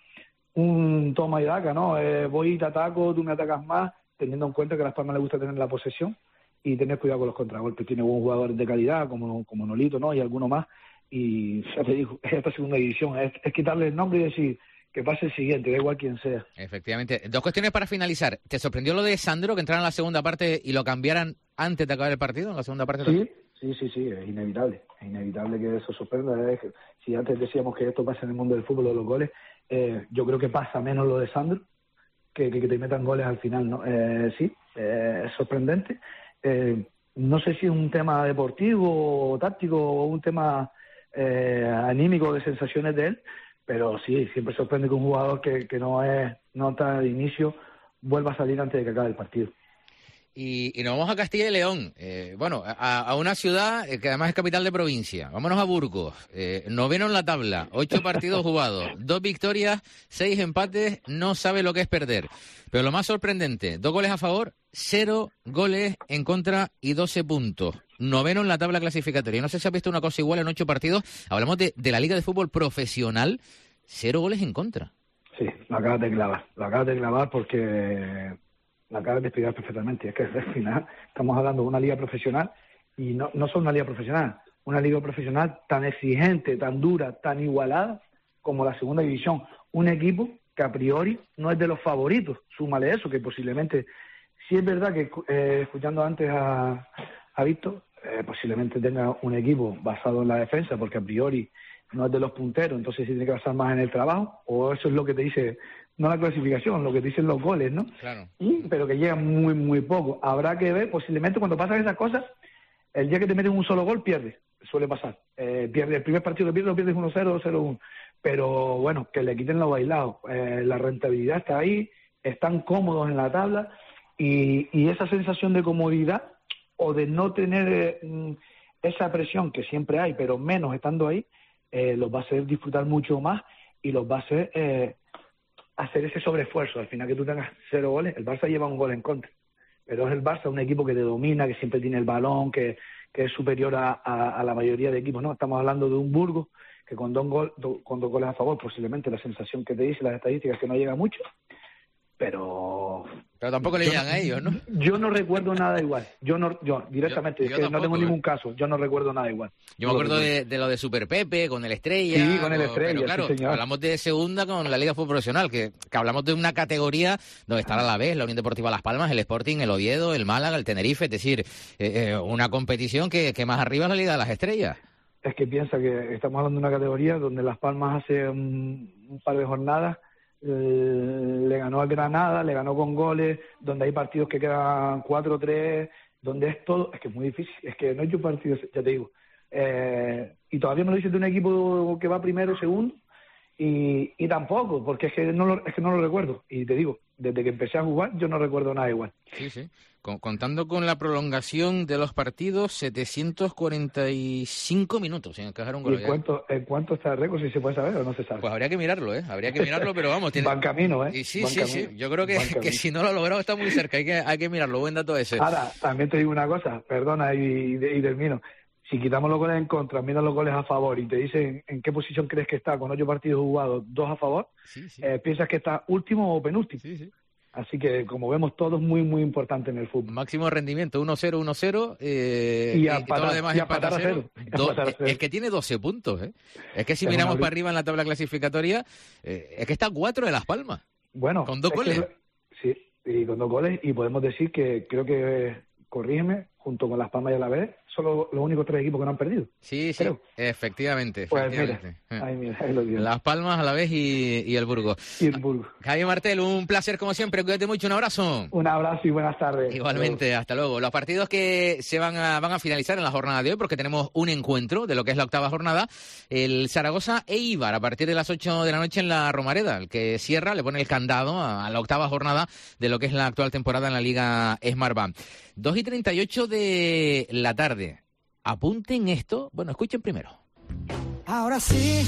un toma y daca, ¿no? Voy y te ataco, tú me atacas más, teniendo en cuenta que a Las Palmas le gusta tener la posesión y tener cuidado con los contragolpes. Tiene buenos jugadores de calidad, como Nolito, ¿no? Y alguno más, y ya te digo, esta segunda división es quitarle el nombre y decir que pase el siguiente, da igual quién sea. Efectivamente. 2 cuestiones para finalizar. ¿Te sorprendió lo de Sandro, que entraran en la segunda parte y lo cambiaran antes de acabar el partido, en la segunda parte? Sí, es inevitable. Es inevitable que eso sorprenda. Si antes decíamos que esto pasa en el mundo del fútbol, de los goles, yo creo que pasa menos lo de Sandro, que te metan goles al final, ¿no? Sí, es sorprendente. No sé si es un tema deportivo o táctico o un tema anímico de sensaciones de él, pero sí, siempre sorprende que un jugador que no está de inicio vuelva a salir antes de que acabe el partido. Y nos vamos a Castilla y León, a una ciudad que además es capital de provincia. Vámonos a Burgos, noveno en la tabla, 8 partidos jugados, 2 victorias, 6 empates, no sabe lo que es perder. Pero lo más sorprendente, 2 goles a favor, 0 goles en contra y 12 puntos. Noveno en la tabla clasificatoria. No sé si has visto una cosa igual en 8 partidos. Hablamos de la Liga de Fútbol Profesional, 0 goles en contra. Sí, lo acabas de clavar porque lo acabas de explicar perfectamente. Es que al final estamos hablando de una liga profesional y no solo una liga profesional, una liga profesional tan exigente, tan dura, tan igualada como la segunda división. Un equipo que a priori no es de los favoritos. Súmale eso, que posiblemente, sí es verdad que escuchando antes a Víctor, posiblemente tenga un equipo basado en la defensa, porque a priori no es de los punteros, entonces sí tiene que basar más en el trabajo, o eso es lo que te dice, no la clasificación, lo que te dicen los goles, ¿no? Claro. Pero que llegan muy, muy poco. Habrá que ver, posiblemente cuando pasan esas cosas, el día que te meten un solo gol, pierdes, suele pasar. Pierde el primer partido que pierdes 1-0, 2-0-1. Pero bueno, que le quiten lo bailado. La rentabilidad está ahí, están cómodos en la tabla, y esa sensación de comodidad o de no tener esa presión que siempre hay, pero menos estando ahí, los va a hacer disfrutar mucho más y los va a hacer hacer ese sobreesfuerzo. Al final que tú tengas 0 goles, el Barça lleva un gol en contra, pero es el Barça un equipo que te domina, que siempre tiene el balón, que es superior a la mayoría de equipos, ¿no? Estamos hablando de un Burgos que con 2 goles a favor, posiblemente la sensación que te dice las estadísticas es que no llega mucho, pero tampoco le llegan a ellos, ¿no? Yo no recuerdo nada igual. Yo directamente, yo es que tampoco, no tengo ningún caso. Yo no recuerdo nada igual. Yo me acuerdo de lo de Super Pepe, con el Estrella. Sí, con el Estrella, pero claro, sí, señor. hablamos de segunda con la Liga Fútbol Profesional, que hablamos de una categoría donde está la Alavés, la Unión Deportiva Las Palmas, el Sporting, el Oviedo, el Málaga, el Tenerife, es decir, una competición que más arriba es la Liga de las Estrellas. Es que piensa que estamos hablando de una categoría donde Las Palmas hace un par de jornadas le ganó al Granada, le ganó con goles, donde hay partidos que quedan 4-3, donde es todo, es que es muy difícil, es que no hay un partido, ya te digo, y todavía me lo dices de un equipo que va primero, segundo, y tampoco, porque es que no lo recuerdo, y te digo, desde que empecé a jugar yo no recuerdo nada igual. Sí. Contando con la prolongación de los partidos, 745 minutos sin encajar un gol. ¿Y en cuánto está el récord, si se puede saber o no se sabe? Pues habría que mirarlo, pero vamos. Van camino, Y sí. Yo creo que si no lo ha logrado está muy cerca, hay que mirarlo, buen dato ese. Ahora, también te digo una cosa, perdona y termino. Si quitamos los goles en contra, miras los goles a favor y te dicen en qué posición crees que está con 8 partidos jugados, 2 a favor, piensas que está último o penúltimo. Sí. Así que, como vemos, todo es muy, muy importante en el fútbol. Máximo rendimiento, 1-0, 1-0. Y todo lo demás empatar a 0. Es que tiene 12 puntos. Es que si miramos para arriba en la tabla clasificatoria, es que está 4 de Las Palmas. Bueno. Con 2 goles. Sí, y con 2 goles. Y podemos decir que creo que, corrígeme, junto con Las Palmas y Alavés, son los únicos 3 equipos que no han perdido. Sí, efectivamente. Pues mira, ahí lo digo. Las Palmas, Alavés y el Burgos. Javier Martel, un placer como siempre, cuídate mucho, un abrazo. Un abrazo y buenas tardes. Igualmente, hasta luego. Los partidos que se van a finalizar en la jornada de hoy, porque tenemos un encuentro de lo que es la octava jornada, el Zaragoza e Eibar, a partir de las 8 de la noche en la Romareda, el que cierra, le pone el candado a la octava jornada de lo que es la actual temporada en la Liga Smartbank. 2:38 de la tarde. Apunten esto. Bueno, escuchen primero. Ahora sí,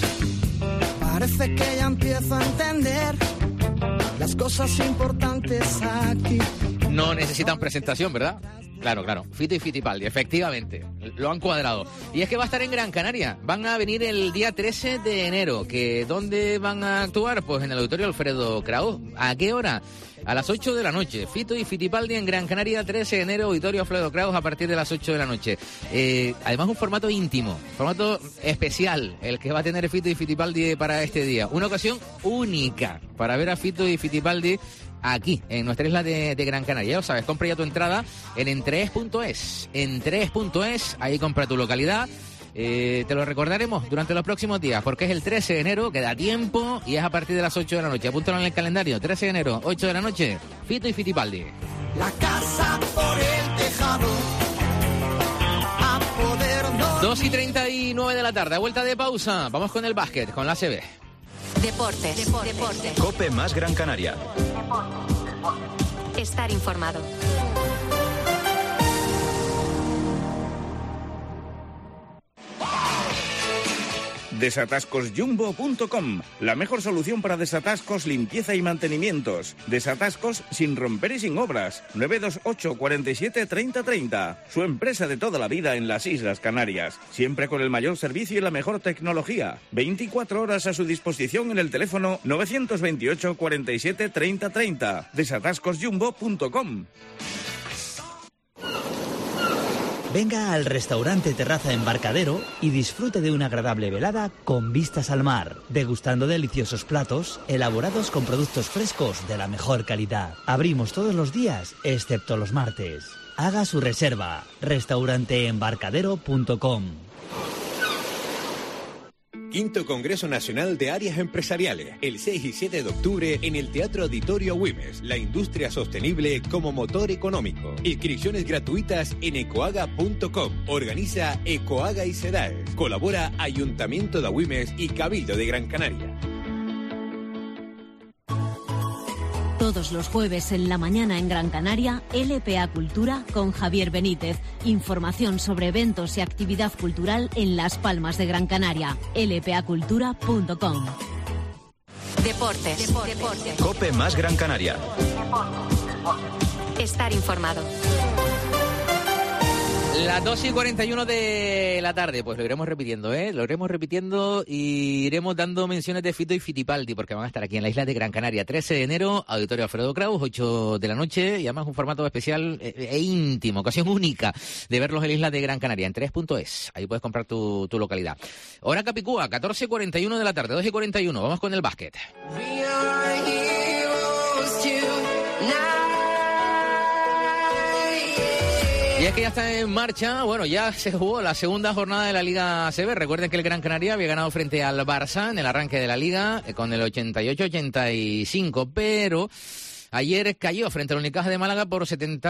parece que ya empiezo a entender las cosas importantes aquí. No necesitan presentación, ¿verdad? Claro. Fito y Fitipaldi, efectivamente. Lo han cuadrado. Y es que va a estar en Gran Canaria. Van a venir el día 13 de enero. ¿Dónde van a actuar? Pues en el Auditorio Alfredo Kraus. ¿A qué hora? A las 8 de la noche. Fito y Fitipaldi en Gran Canaria, 13 de enero, Auditorio Alfredo Kraus a partir de las 8 de la noche. Además, un formato íntimo, formato especial, el que va a tener Fito y Fitipaldi para este día. Una ocasión única para ver a Fito y Fitipaldi aquí, en nuestra isla de Gran Canaria. Ya lo sabes, compra ya tu entrada en Entre3.es. Entre3.es, ahí compra tu localidad. Te lo recordaremos durante los próximos días, porque es el 13 de enero, queda tiempo y es a partir de las 8 de la noche. Apúntalo en el calendario, 13 de enero, 8 de la noche, Fito y Fitipaldi. La casa por el tejado, a poder dormir. 2:39 de la tarde, a vuelta de pausa, vamos con el básquet, con la ACB. Deportes. COPE más Gran Canaria. Estar informado. Desatascosjumbo.com, la mejor solución para desatascos, limpieza y mantenimientos. Desatascos sin romper y sin obras. 928 47 30 30. Su empresa de toda la vida en las Islas Canarias. Siempre con el mayor servicio y la mejor tecnología. 24 horas a su disposición en el teléfono 928 47 30 30. Desatascosjumbo.com. Venga al restaurante Terraza Embarcadero y disfrute de una agradable velada con vistas al mar, degustando deliciosos platos elaborados con productos frescos de la mejor calidad. Abrimos todos los días, excepto los martes. Haga su reserva, restauranteembarcadero.com. Quinto Congreso Nacional de Áreas Empresariales, el 6 y 7 de octubre en el Teatro Auditorio Güemes. La industria sostenible como motor económico. Inscripciones gratuitas en ecoaga.com. Organiza Ecoaga y SEDAES. Colabora Ayuntamiento de Güemes y Cabildo de Gran Canaria. Todos los jueves en la mañana en Gran Canaria, LPA Cultura con Javier Benítez. Información sobre eventos y actividad cultural en Las Palmas de Gran Canaria. lpacultura.com. Deportes. COPE más Gran Canaria. Estar informado. Las 2:41 de la tarde, pues lo iremos repitiendo, Lo iremos repitiendo y iremos dando menciones de Fito y Fitipaldi, porque van a estar aquí en la isla de Gran Canaria. 13 de enero, Auditorio Alfredo Kraus, 8 de la noche, y además un formato especial e íntimo, ocasión única de verlos en la isla de Gran Canaria, en 3.es. Ahí puedes comprar tu localidad. Hora Capicúa, 14:41 de la tarde, 2:41, vamos con el básquet. Y es que ya está en marcha, bueno, ya se jugó la segunda jornada de la Liga ACB. Recuerden que el Gran Canaria había ganado frente al Barça en el arranque de la Liga con el 88-85, pero ayer cayó frente al Unicaja de Málaga por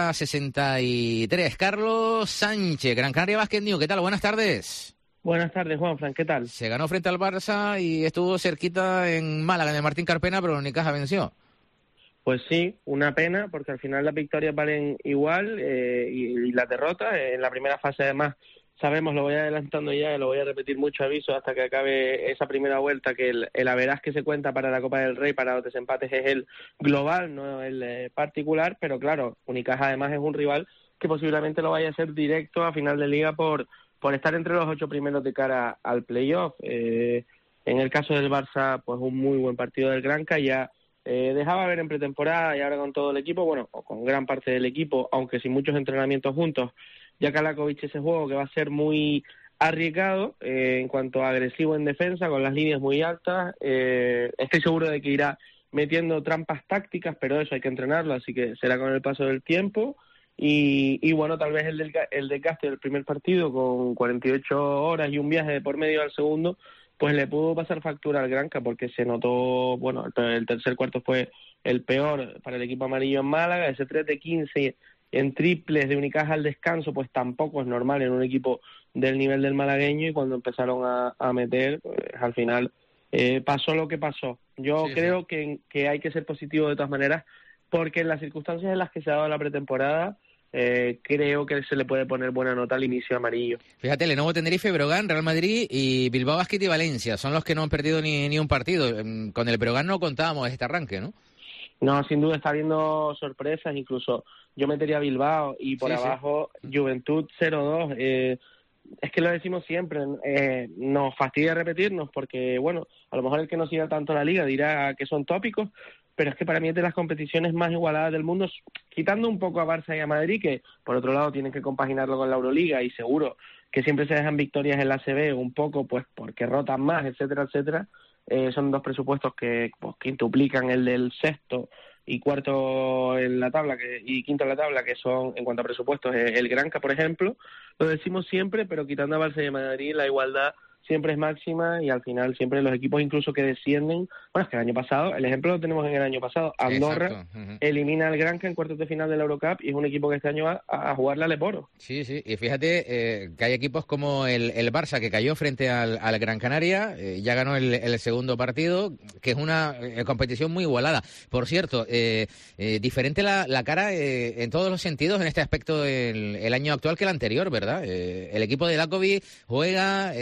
70-63. Carlos Sánchez, Gran Canaria Basket News, ¿qué tal? Buenas tardes. Buenas tardes, Juanfran, ¿qué tal? Se ganó frente al Barça y estuvo cerquita en Málaga, en el Martín Carpena, pero el Unicaja venció. Pues sí, una pena, porque al final las victorias valen igual y las derrotas. En la primera fase, además, sabemos, lo voy adelantando ya, lo voy a repetir mucho aviso hasta que acabe esa primera vuelta, que el average que se cuenta para la Copa del Rey, para los desempates, es el global, no el particular. Pero claro, Unicaja además es un rival que posiblemente lo vaya a hacer directo a final de Liga por estar entre los 8 primeros de cara al playoff. En el caso del Barça, pues un muy buen partido del Granca, ya dejaba ver en pretemporada, y ahora con todo el equipo, bueno, o con gran parte del equipo, aunque sin muchos entrenamientos juntos, ya Kalakovic ese juego que va a ser muy arriesgado en cuanto a agresivo en defensa, con las líneas muy altas. Estoy seguro de que irá metiendo trampas tácticas, pero eso hay que entrenarlo, así que será con el paso del tiempo. Y bueno, tal vez el desgaste del primer partido con 48 horas y un viaje de por medio al segundo, pues le pudo pasar factura al Granca, porque se notó, bueno, el tercer cuarto fue el peor para el equipo amarillo en Málaga. Ese 3 de 15 en triples de Unicaja al descanso, pues tampoco es normal en un equipo del nivel del malagueño, y cuando empezaron a meter, pues, al final pasó lo que pasó. Yo creo que hay que ser positivo de todas maneras, porque en las circunstancias en las que se ha dado la pretemporada, creo que se le puede poner buena nota al inicio amarillo. Fíjate, Lenovo, Tenerife, Breogán, Real Madrid y Bilbao Basket y Valencia son los que no han perdido ni un partido. Con el Breogán no contábamos este arranque, ¿no? No, sin duda está habiendo sorpresas, incluso yo metería a Bilbao y por abajo Juventud 0-2. Es que lo decimos siempre, nos fastidia repetirnos, porque bueno, a lo mejor el que no siga tanto la liga dirá que son tópicos, pero es que para mí es de las competiciones más igualadas del mundo, quitando un poco a Barça y a Madrid, que por otro lado tienen que compaginarlo con la Euroliga, y seguro que siempre se dejan victorias en la ACB, un poco pues porque rotan más, etcétera, etcétera. Son dos presupuestos que quintuplican el del sexto y cuarto en la tabla y quinto en la tabla, que son, en cuanto a presupuestos, el Granca, por ejemplo. Lo decimos siempre, pero quitando a Barça y a Madrid, la igualdad siempre es máxima, y al final siempre los equipos incluso que descienden, bueno, es que el año pasado, el ejemplo lo tenemos en el año pasado, Andorra elimina al Granca en cuartos de final de la Eurocup, y es un equipo que este año va a jugarle al Leporo. Sí, y fíjate que hay equipos como el Barça, que cayó frente al Gran Canaria, ya ganó el segundo partido, que es una competición muy igualada. Por cierto, diferente la cara en todos los sentidos en este aspecto el año actual que el anterior, ¿verdad? El equipo de Lakovic juega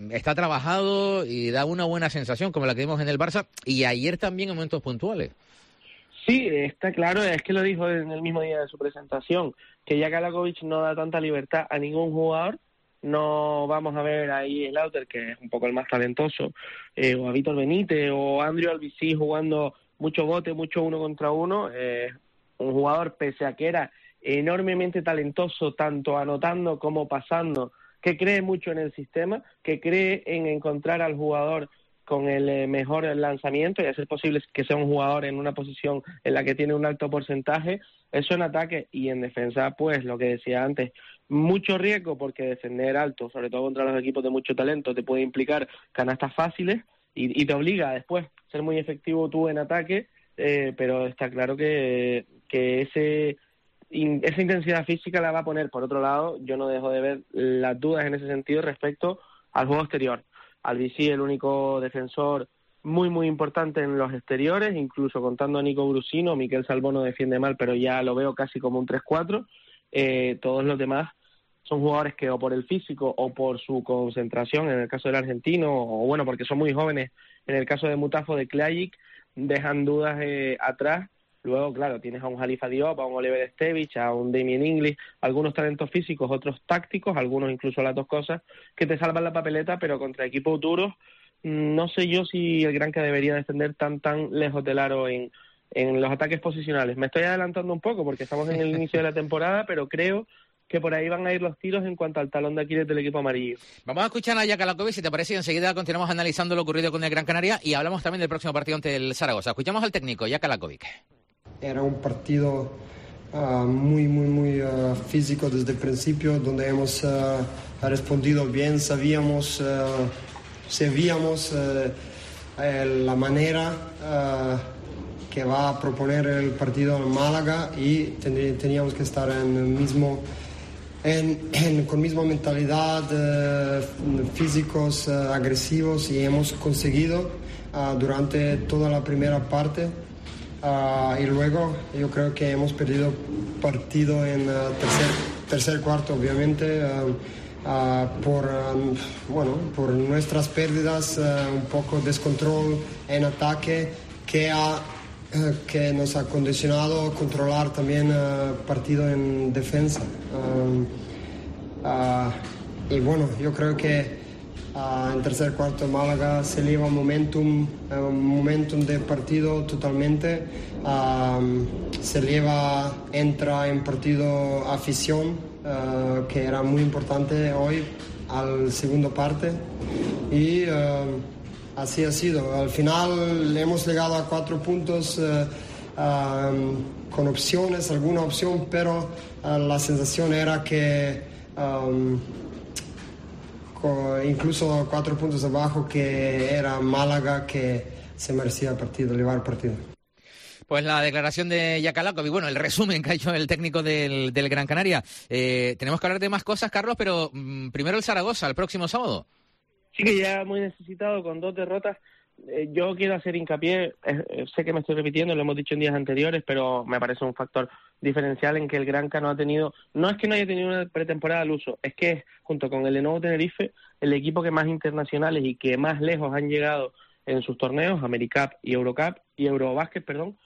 está trabajado y da una buena sensación, como la que vimos en el Barça, y ayer también en momentos puntuales. Sí, está claro, es que lo dijo en el mismo día de su presentación, que ya Kalakovic no da tanta libertad a ningún jugador. No vamos a ver ahí Slaughter, que es un poco el más talentoso, o a Vítor Benítez, o a Andrew Albicí jugando mucho bote, mucho 1 contra 1. Un jugador, pese a que era enormemente talentoso, tanto anotando como pasando, que cree mucho en el sistema, que cree en encontrar al jugador con el mejor lanzamiento y hacer posible que sea un jugador en una posición en la que tiene un alto porcentaje. Eso en ataque, y en defensa, pues lo que decía antes, mucho riesgo, porque defender alto, sobre todo contra los equipos de mucho talento, te puede implicar canastas fáciles y te obliga a después ser muy efectivo tú en ataque, pero está claro que esa intensidad física la va a poner. Por otro lado, yo no dejo de ver las dudas en ese sentido respecto al juego exterior. Albicí, el único defensor muy, muy importante en los exteriores, incluso contando a Nico Brusino. Miquel Salvó no defiende mal, pero ya lo veo casi como un 3-4. Todos los demás son jugadores que, o por el físico o por su concentración, en el caso del argentino, o bueno, porque son muy jóvenes, en el caso de Mutafo, de Klajic, dejan dudas atrás. Luego, claro, tienes a un Khalifa Diop, a un Oliver Stevich, a un Damien Inglis, algunos talentos físicos, otros tácticos, algunos incluso las dos cosas, que te salvan la papeleta, pero contra equipos duros, no sé yo si el Granca debería defender tan lejos del aro en los ataques posicionales. Me estoy adelantando un poco porque estamos en el inicio de la temporada, pero creo que por ahí van a ir los tiros en cuanto al talón de Aquiles del equipo amarillo. Vamos a escuchar a Kalakovic, si te parece, y enseguida continuamos analizando lo ocurrido con el Gran Canaria y hablamos también del próximo partido ante el Zaragoza. Escuchamos al técnico, Kalakovic. Era un partido muy físico desde el principio, donde hemos respondido bien, sabíamos la manera que va a proponer el partido en Málaga, y teníamos que estar con misma mentalidad, físicos, agresivos, y hemos conseguido durante toda la primera parte. Y luego yo creo que hemos perdido partido en tercer cuarto, obviamente, por nuestras pérdidas, un poco descontrol en ataque que nos ha condicionado a controlar también partido en defensa. Y bueno, yo creo que en tercer cuarto Málaga se lleva un momentum de partido totalmente, entra en partido afición, que era muy importante hoy al segundo parte, y así ha sido. Al final hemos llegado a 4 puntos con opciones, alguna opción, pero la sensación era que incluso 4 puntos abajo, que era Málaga, que se merecía llevar el partido. Pues la declaración de Kalakovic, bueno, el resumen que ha hecho el técnico del Gran Canaria. Tenemos que hablar de más cosas, Carlos, pero primero el Zaragoza, el próximo sábado. Sí, que ya muy necesitado, con 2 derrotas. Yo quiero hacer hincapié, sé que me estoy repitiendo, lo hemos dicho en días anteriores, pero me parece un factor diferencial en que el Granca no es que no haya tenido una pretemporada al uso, es que junto con el Lenovo Tenerife, el equipo que más internacionales y que más lejos han llegado en sus torneos, AmeriCup y Eurobásquet,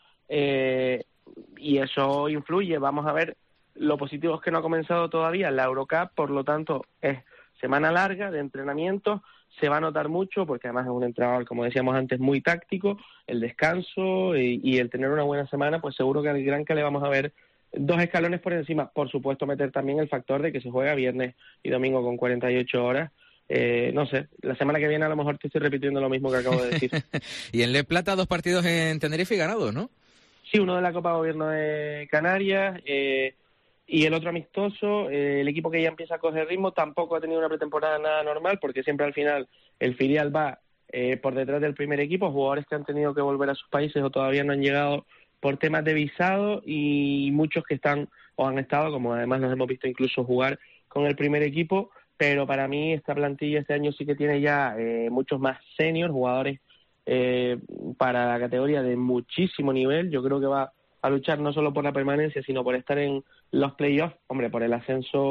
y eso influye. Vamos a ver, lo positivo es que no ha comenzado todavía la Eurocup, por lo tanto es semana larga de entrenamientos. Se va a notar mucho porque además es un entrenador, como decíamos antes, muy táctico. El descanso y el tener una buena semana, pues seguro que al Granca le vamos a ver 2 escalones por encima. Por supuesto, meter también el factor de que se juega viernes y domingo con 48 horas. No sé, la semana que viene a lo mejor te estoy repitiendo lo mismo que acabo de decir. Y en Le Plata 2 partidos en Tenerife y ganados, ¿no? Sí, uno de la Copa Gobierno de Canarias, y el otro amistoso. El equipo que ya empieza a coger ritmo tampoco ha tenido una pretemporada nada normal, porque siempre al final el filial va por detrás del primer equipo, jugadores que han tenido que volver a sus países o todavía no han llegado por temas de visado, y muchos que están o han estado, como además nos hemos visto incluso jugar con el primer equipo. Pero para mí esta plantilla este año sí que tiene ya muchos más seniors, jugadores para la categoría de muchísimo nivel. Yo creo que va a luchar no solo por la permanencia, sino por estar en los playoffs, hombre, por el ascenso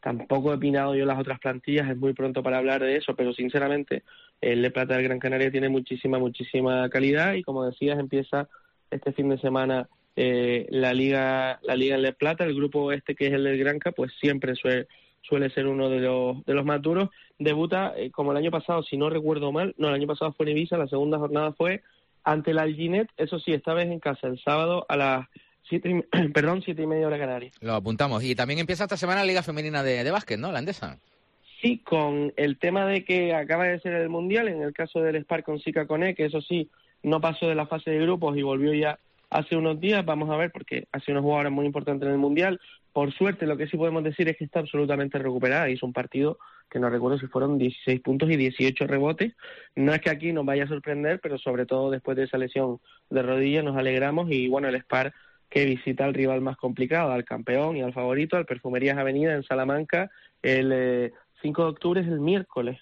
Tampoco he opinado yo las otras plantillas, es muy pronto para hablar de eso, pero sinceramente el Le Plata del Gran Canaria tiene muchísima calidad, y como decías, empieza este fin de semana la liga en Le Plata. El grupo este, que es el del Granca, pues siempre suele ser uno de los más duros. Debuta como el año pasado, si no recuerdo mal, el año pasado fue en Ibiza, la segunda jornada fue ante el Alginet, eso sí, esta vez en casa, el sábado a las 7:30 hora canaria. Lo apuntamos. Y también empieza esta semana la Liga Femenina de básquet, ¿no? La Endesa. Sí, con el tema de que acaba de ser el Mundial, en el caso del Spar con Sica Coné, que eso sí, no pasó de la fase de grupos y volvió ya hace unos días. Vamos a ver, porque ha sido una jugadora muy importante en el Mundial. Por suerte, lo que sí podemos decir es que está absolutamente recuperada. Hizo un partido que no recuerdo si fueron 16 puntos y 18 rebotes. No es que aquí nos vaya a sorprender, pero sobre todo después de esa lesión de rodilla nos alegramos. Y bueno, el Spar, que visita al rival más complicado, al campeón y al favorito, al Perfumerías Avenida en Salamanca, el 5 de octubre, es el miércoles.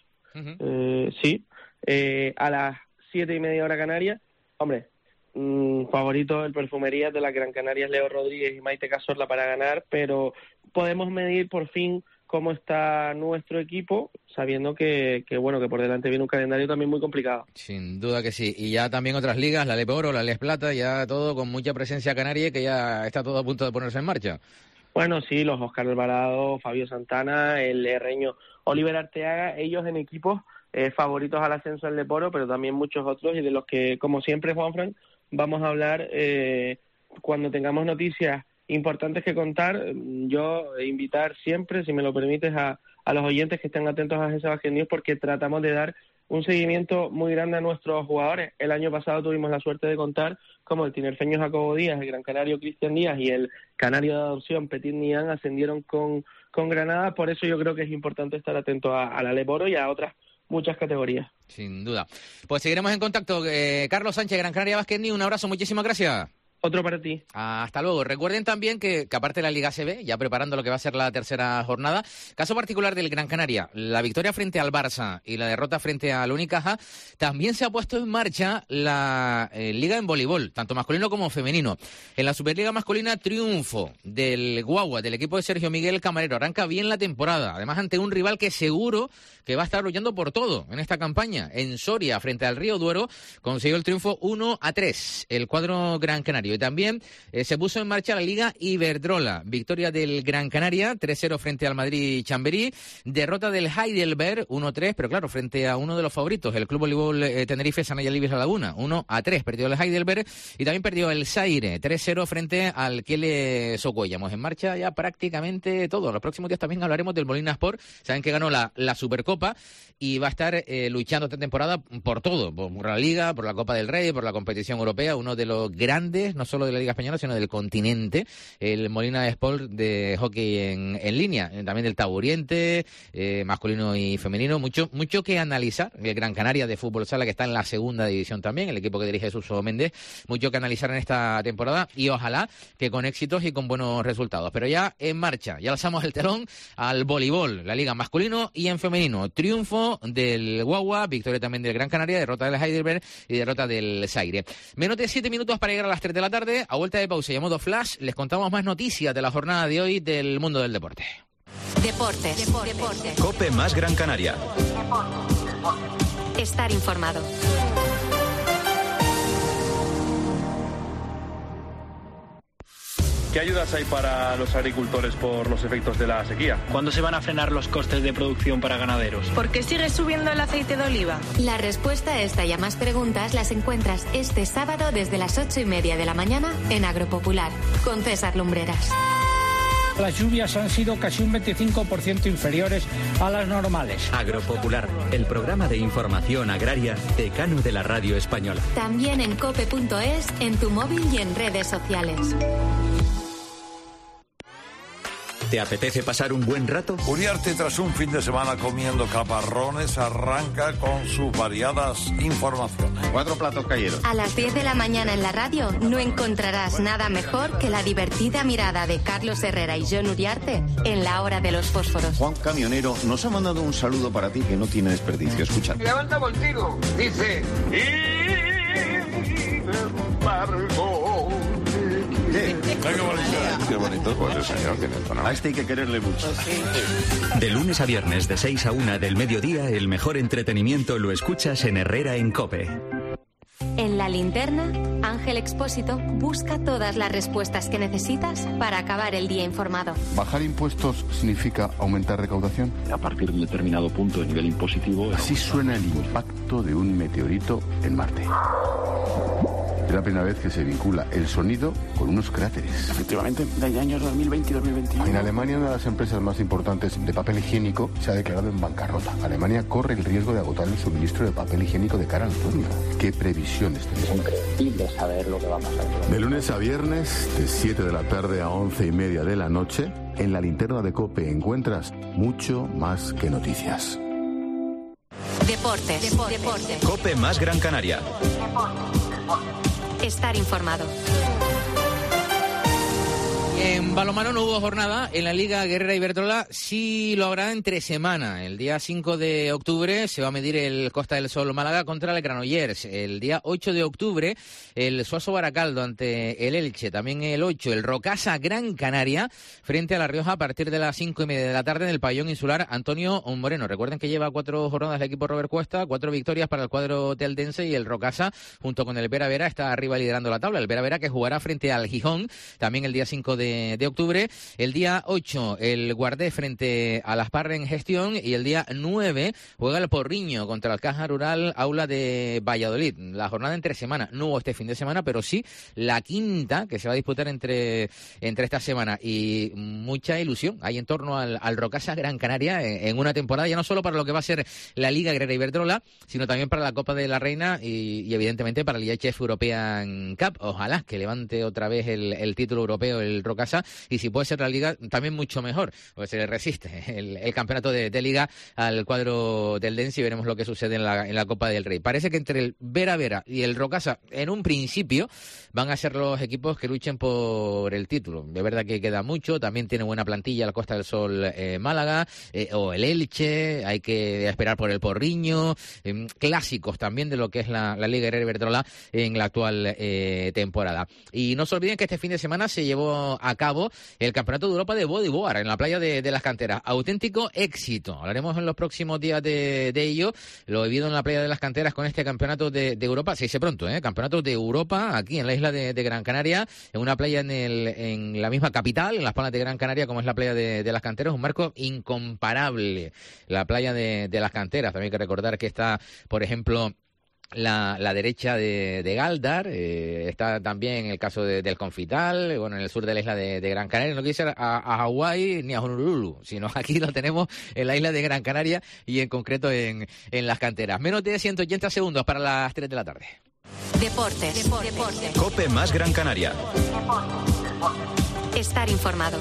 A las 7:30 hora canaria. Hombre, favorito el Perfumerías de la Gran Canaria es Leo Rodríguez y Maite Cazorla para ganar, pero podemos medir por fin cómo está nuestro equipo, sabiendo que por delante viene un calendario también muy complicado. Sin duda que sí. Y ya también otras ligas, la Lepe Oro, la Les Plata, ya todo con mucha presencia canaria, que ya está todo a punto de ponerse en marcha. Bueno, sí, los Óscar Alvarado, Fabio Santana, el herreño Oliver Arteaga, ellos en equipos favoritos al ascenso del Leporo, pero también muchos otros, y de los que, como siempre, Juanfran, vamos a hablar cuando tengamos noticias importantes que contar. Yo invitar siempre, si me lo permites, a los oyentes que estén atentos a GC Basket News, porque tratamos de dar un seguimiento muy grande a nuestros jugadores. El año pasado tuvimos la suerte de contar como el tinerfeño Jacobo Díaz, el gran canario Cristian Díaz y el canario de adopción Petit Nian ascendieron con Granada. Por eso yo creo que es importante estar atento a la Leporo y a otras muchas categorías. Sin duda. Pues seguiremos en contacto. Carlos Sánchez, Gran Canaria Basket News, un abrazo, muchísimas gracias. Otro para ti. Hasta luego. Recuerden también que aparte de la Liga ACB, ya preparando lo que va a ser la tercera jornada, caso particular del Gran Canaria, la victoria frente al Barça y la derrota frente al Unicaja, también se ha puesto en marcha la Liga en voleibol, tanto masculino como femenino. En la Superliga masculina, triunfo del Guagua, del equipo de Sergio Miguel Camarero. Arranca bien la temporada, además ante un rival que seguro que va a estar luchando por todo en esta campaña. En Soria, frente al Río Duero, consiguió el triunfo 1-3, el cuadro Gran Canario. Y también se puso en marcha la Liga Iberdrola. Victoria del Gran Canaria, 3-0 frente al Madrid Chamberí. Derrota del Heidelberg, 1-3, pero claro, frente a uno de los favoritos, el Club Voleibol Tenerife Sanaya Libes La Laguna, 1-3. Perdió el Heidelberg y también perdió el Zaire, 3-0 frente al Kiele Socuellamos. En marcha ya prácticamente todo. Los próximos días también hablaremos del Molina Sport. Saben que ganó la Supercopa y va a estar luchando esta temporada por todo, por la Liga, por la Copa del Rey, por la competición europea, uno de los grandes, no solo de la Liga Española, sino del continente, el Molina Sport de hockey en línea, también del Taburiente, masculino y femenino, mucho que analizar. El Gran Canaria de fútbol sala, que está en la segunda división también, el equipo que dirige Suso Méndez, mucho que analizar en esta temporada y ojalá que con éxitos y con buenos resultados. Pero ya en marcha, ya alzamos el telón al voleibol, la Liga masculino y en femenino. Triunfo del Guagua, victoria también del Gran Canaria, derrota del Heidelberg y derrota del Zaire. Menos de 7 minutos para llegar a las 3 de la tarde. A vuelta de pausa y a modo flash, les contamos más noticias de la jornada de hoy del mundo del deporte. Deportes. COPE más Gran Canaria. Estar informado. ¿Qué ayudas hay para los agricultores por los efectos de la sequía? ¿Cuándo se van a frenar los costes de producción para ganaderos? ¿Por qué sigue subiendo el aceite de oliva? La respuesta a esta y a más preguntas las encuentras este sábado desde las 8:30 de la mañana en Agropopular, con César Lumbreras. Las lluvias han sido casi un 25% inferiores a las normales. Agropopular, el programa de información agraria decano de la radio española. También en cope.es, en tu móvil y en redes sociales. ¿Te apetece pasar un buen rato? Uriarte, tras un fin de semana comiendo caparrones, arranca con sus variadas informaciones. 4 platos cayeron. A las 10 de la mañana en la radio no encontrarás nada mejor que la divertida mirada de Carlos Herrera y John Uriarte en la hora de los fósforos. Juan Camionero nos ha mandado un saludo para ti que no tiene desperdicio. Escucha. Levanta contigo. Dice... Qué bonito. Pues el señor tiene tono. A este hay que quererle mucho. De lunes a viernes de 6 a 1 del mediodía, el mejor entretenimiento lo escuchas en Herrera en COPE. En La Linterna, Ángel Expósito busca todas las respuestas que necesitas para acabar el día informado. ¿Bajar impuestos significa aumentar recaudación? A partir de un determinado punto de nivel impositivo... Así suena el impacto de un meteorito en Marte. Es la primera vez que se vincula el sonido con unos cráteres. Efectivamente, de años 2020 y 2021. En Alemania, una de las empresas más importantes de papel higiénico se ha declarado en bancarrota. Alemania corre el riesgo de agotar el suministro de papel higiénico de cara al otoño. ¿Qué previsiones tenéis? Es increíble saber lo que va a pasar. De lunes a viernes, de 7 de la tarde a 11:30 de la noche, en La Linterna de COPE encuentras mucho más que noticias. Deportes. COPE más Gran Canaria. Estar informado. En balonmano no hubo jornada en la Liga Guerrera Iberdrola, sí lo habrá entre semana. El día 5 de octubre se va a medir el Costa del Sol Málaga contra el Granollers. El día 8 de octubre el Suaso Baracaldo ante el Elche. También el 8 el Rocasa Gran Canaria frente a La Rioja a partir de las 5:30 de la tarde en el pabellón insular Antonio Moreno. Recuerden que lleva 4 jornadas el equipo Robert Cuesta, 4 victorias para el cuadro teldense y el Rocasa junto con el Vera Vera está arriba liderando la tabla. El Vera Vera que jugará frente al Gijón también el día 5 de octubre. El día 8 el Guardé frente a Las Parras en Gestión y el día 9 juega el Porriño contra el Caja Rural Aula de Valladolid. La jornada entre semana no hubo este fin de semana, pero sí la quinta que se va a disputar entre esta semana y mucha ilusión hay en torno al Rocasa Gran Canaria en una temporada ya no solo para lo que va a ser la Liga Guerrera Iberdrola, sino también para la Copa de la Reina y evidentemente para el IHF European Cup. Ojalá que levante otra vez el título europeo el Rocasa y si puede ser la Liga también mucho mejor, pues se le resiste el campeonato de Liga al cuadro del Dense y veremos lo que sucede en la Copa del Rey. Parece que entre el Vera Vera y el Rocasa en un principio van a ser los equipos que luchen por el título. De verdad que queda mucho, también tiene buena plantilla la Costa del Sol Málaga o el Elche, hay que esperar por el Porriño, clásicos también de lo que es la Liga Guerrera Iberdrola en la actual temporada. Y no se olviden que este fin de semana se llevó a cabo el Campeonato de Europa de bodyboard en la playa de las Canteras. Auténtico éxito. Hablaremos en los próximos días de ello. Lo he vivido en la playa de las Canteras con este Campeonato de Europa. Se dice pronto, Campeonato de Europa aquí en la isla de Gran Canaria, en una playa en la misma capital, en las Palmas de Gran Canaria, como es la playa de las Canteras. Un marco incomparable. La playa de las Canteras. También hay que recordar que está, por ejemplo, la derecha de Galdar, está también el caso del Confital, bueno, en el sur de la isla de Gran Canaria. No quise ir a Hawái ni a Honolulu, sino aquí lo tenemos en la isla de Gran Canaria y en concreto en las Canteras. Menos de 180 segundos para las 3 de la tarde. Deportes. COPE más Gran Canaria. Estar informado.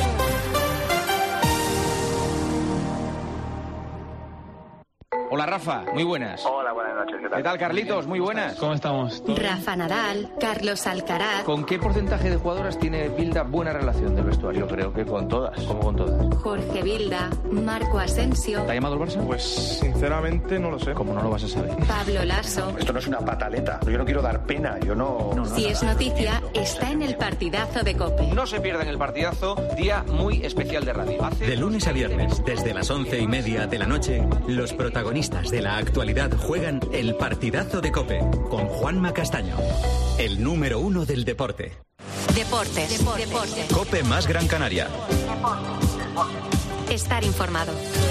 Hola Rafa, muy buenas. Hola, buenas noches, ¿qué tal? ¿Qué tal Carlitos? Muy buenas. ¿Cómo estamos? Rafa Nadal, Carlos Alcaraz. ¿Con qué porcentaje de jugadoras tiene Bilda buena relación del vestuario? Yo creo que con todas. ¿Cómo con todas? Jorge Vilda, Marco Asensio. ¿Te ha llamado el Barça? Pues sinceramente no lo sé. ¿Cómo no lo vas a saber? Pablo Lasso. Esto no es una pataleta. Yo no quiero dar pena. Yo no. Si es noticia, está en el partidazo de COPE. No se pierdan el partidazo, día muy especial de radio. De lunes a viernes, desde las 11:30 de la noche, los protagonistas de la actualidad juegan el partidazo de COPE con Juanma Castaño, el número 1 del deporte. Deportes. COPE más Gran Canaria. Estar informado.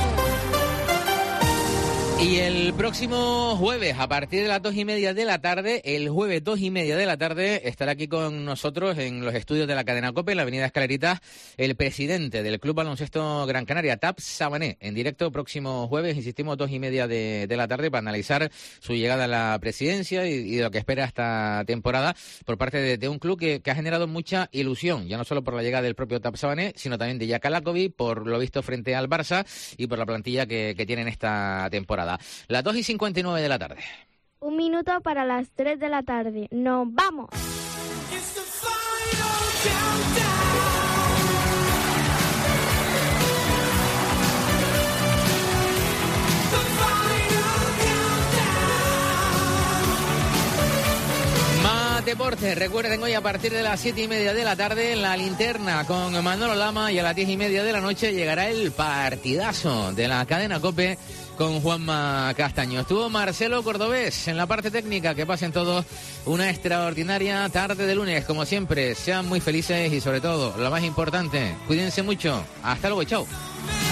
Y el próximo jueves, a partir de las 2:30 de la tarde, el jueves 2:30 de la tarde, estará aquí con nosotros en los estudios de la cadena COPE, en la avenida Escaleritas, el presidente del Club Baloncesto Gran Canaria, Tab Sabané, en directo próximo jueves, insistimos, 2:30 de la tarde, para analizar su llegada a la presidencia y lo que espera esta temporada por parte de un club que ha generado mucha ilusión, ya no solo por la llegada del propio Tab Sabané, sino también de Jaka Lakovic, por lo visto frente al Barça y por la plantilla que tienen esta temporada. Las 2:59 de la tarde. Un minuto para las 3 de la tarde. ¡Nos vamos! deportes. Recuerden, hoy a partir de las 7:30 de la tarde en La Linterna con Manolo Lama, y a las 10:30 de la noche llegará el partidazo de la cadena COPE con Juanma Castaño. Estuvo Marcelo Cordobés en la parte técnica. Que pasen todos una extraordinaria tarde de lunes. Como siempre, sean muy felices y sobre todo, lo más importante, cuídense mucho. Hasta luego, chao.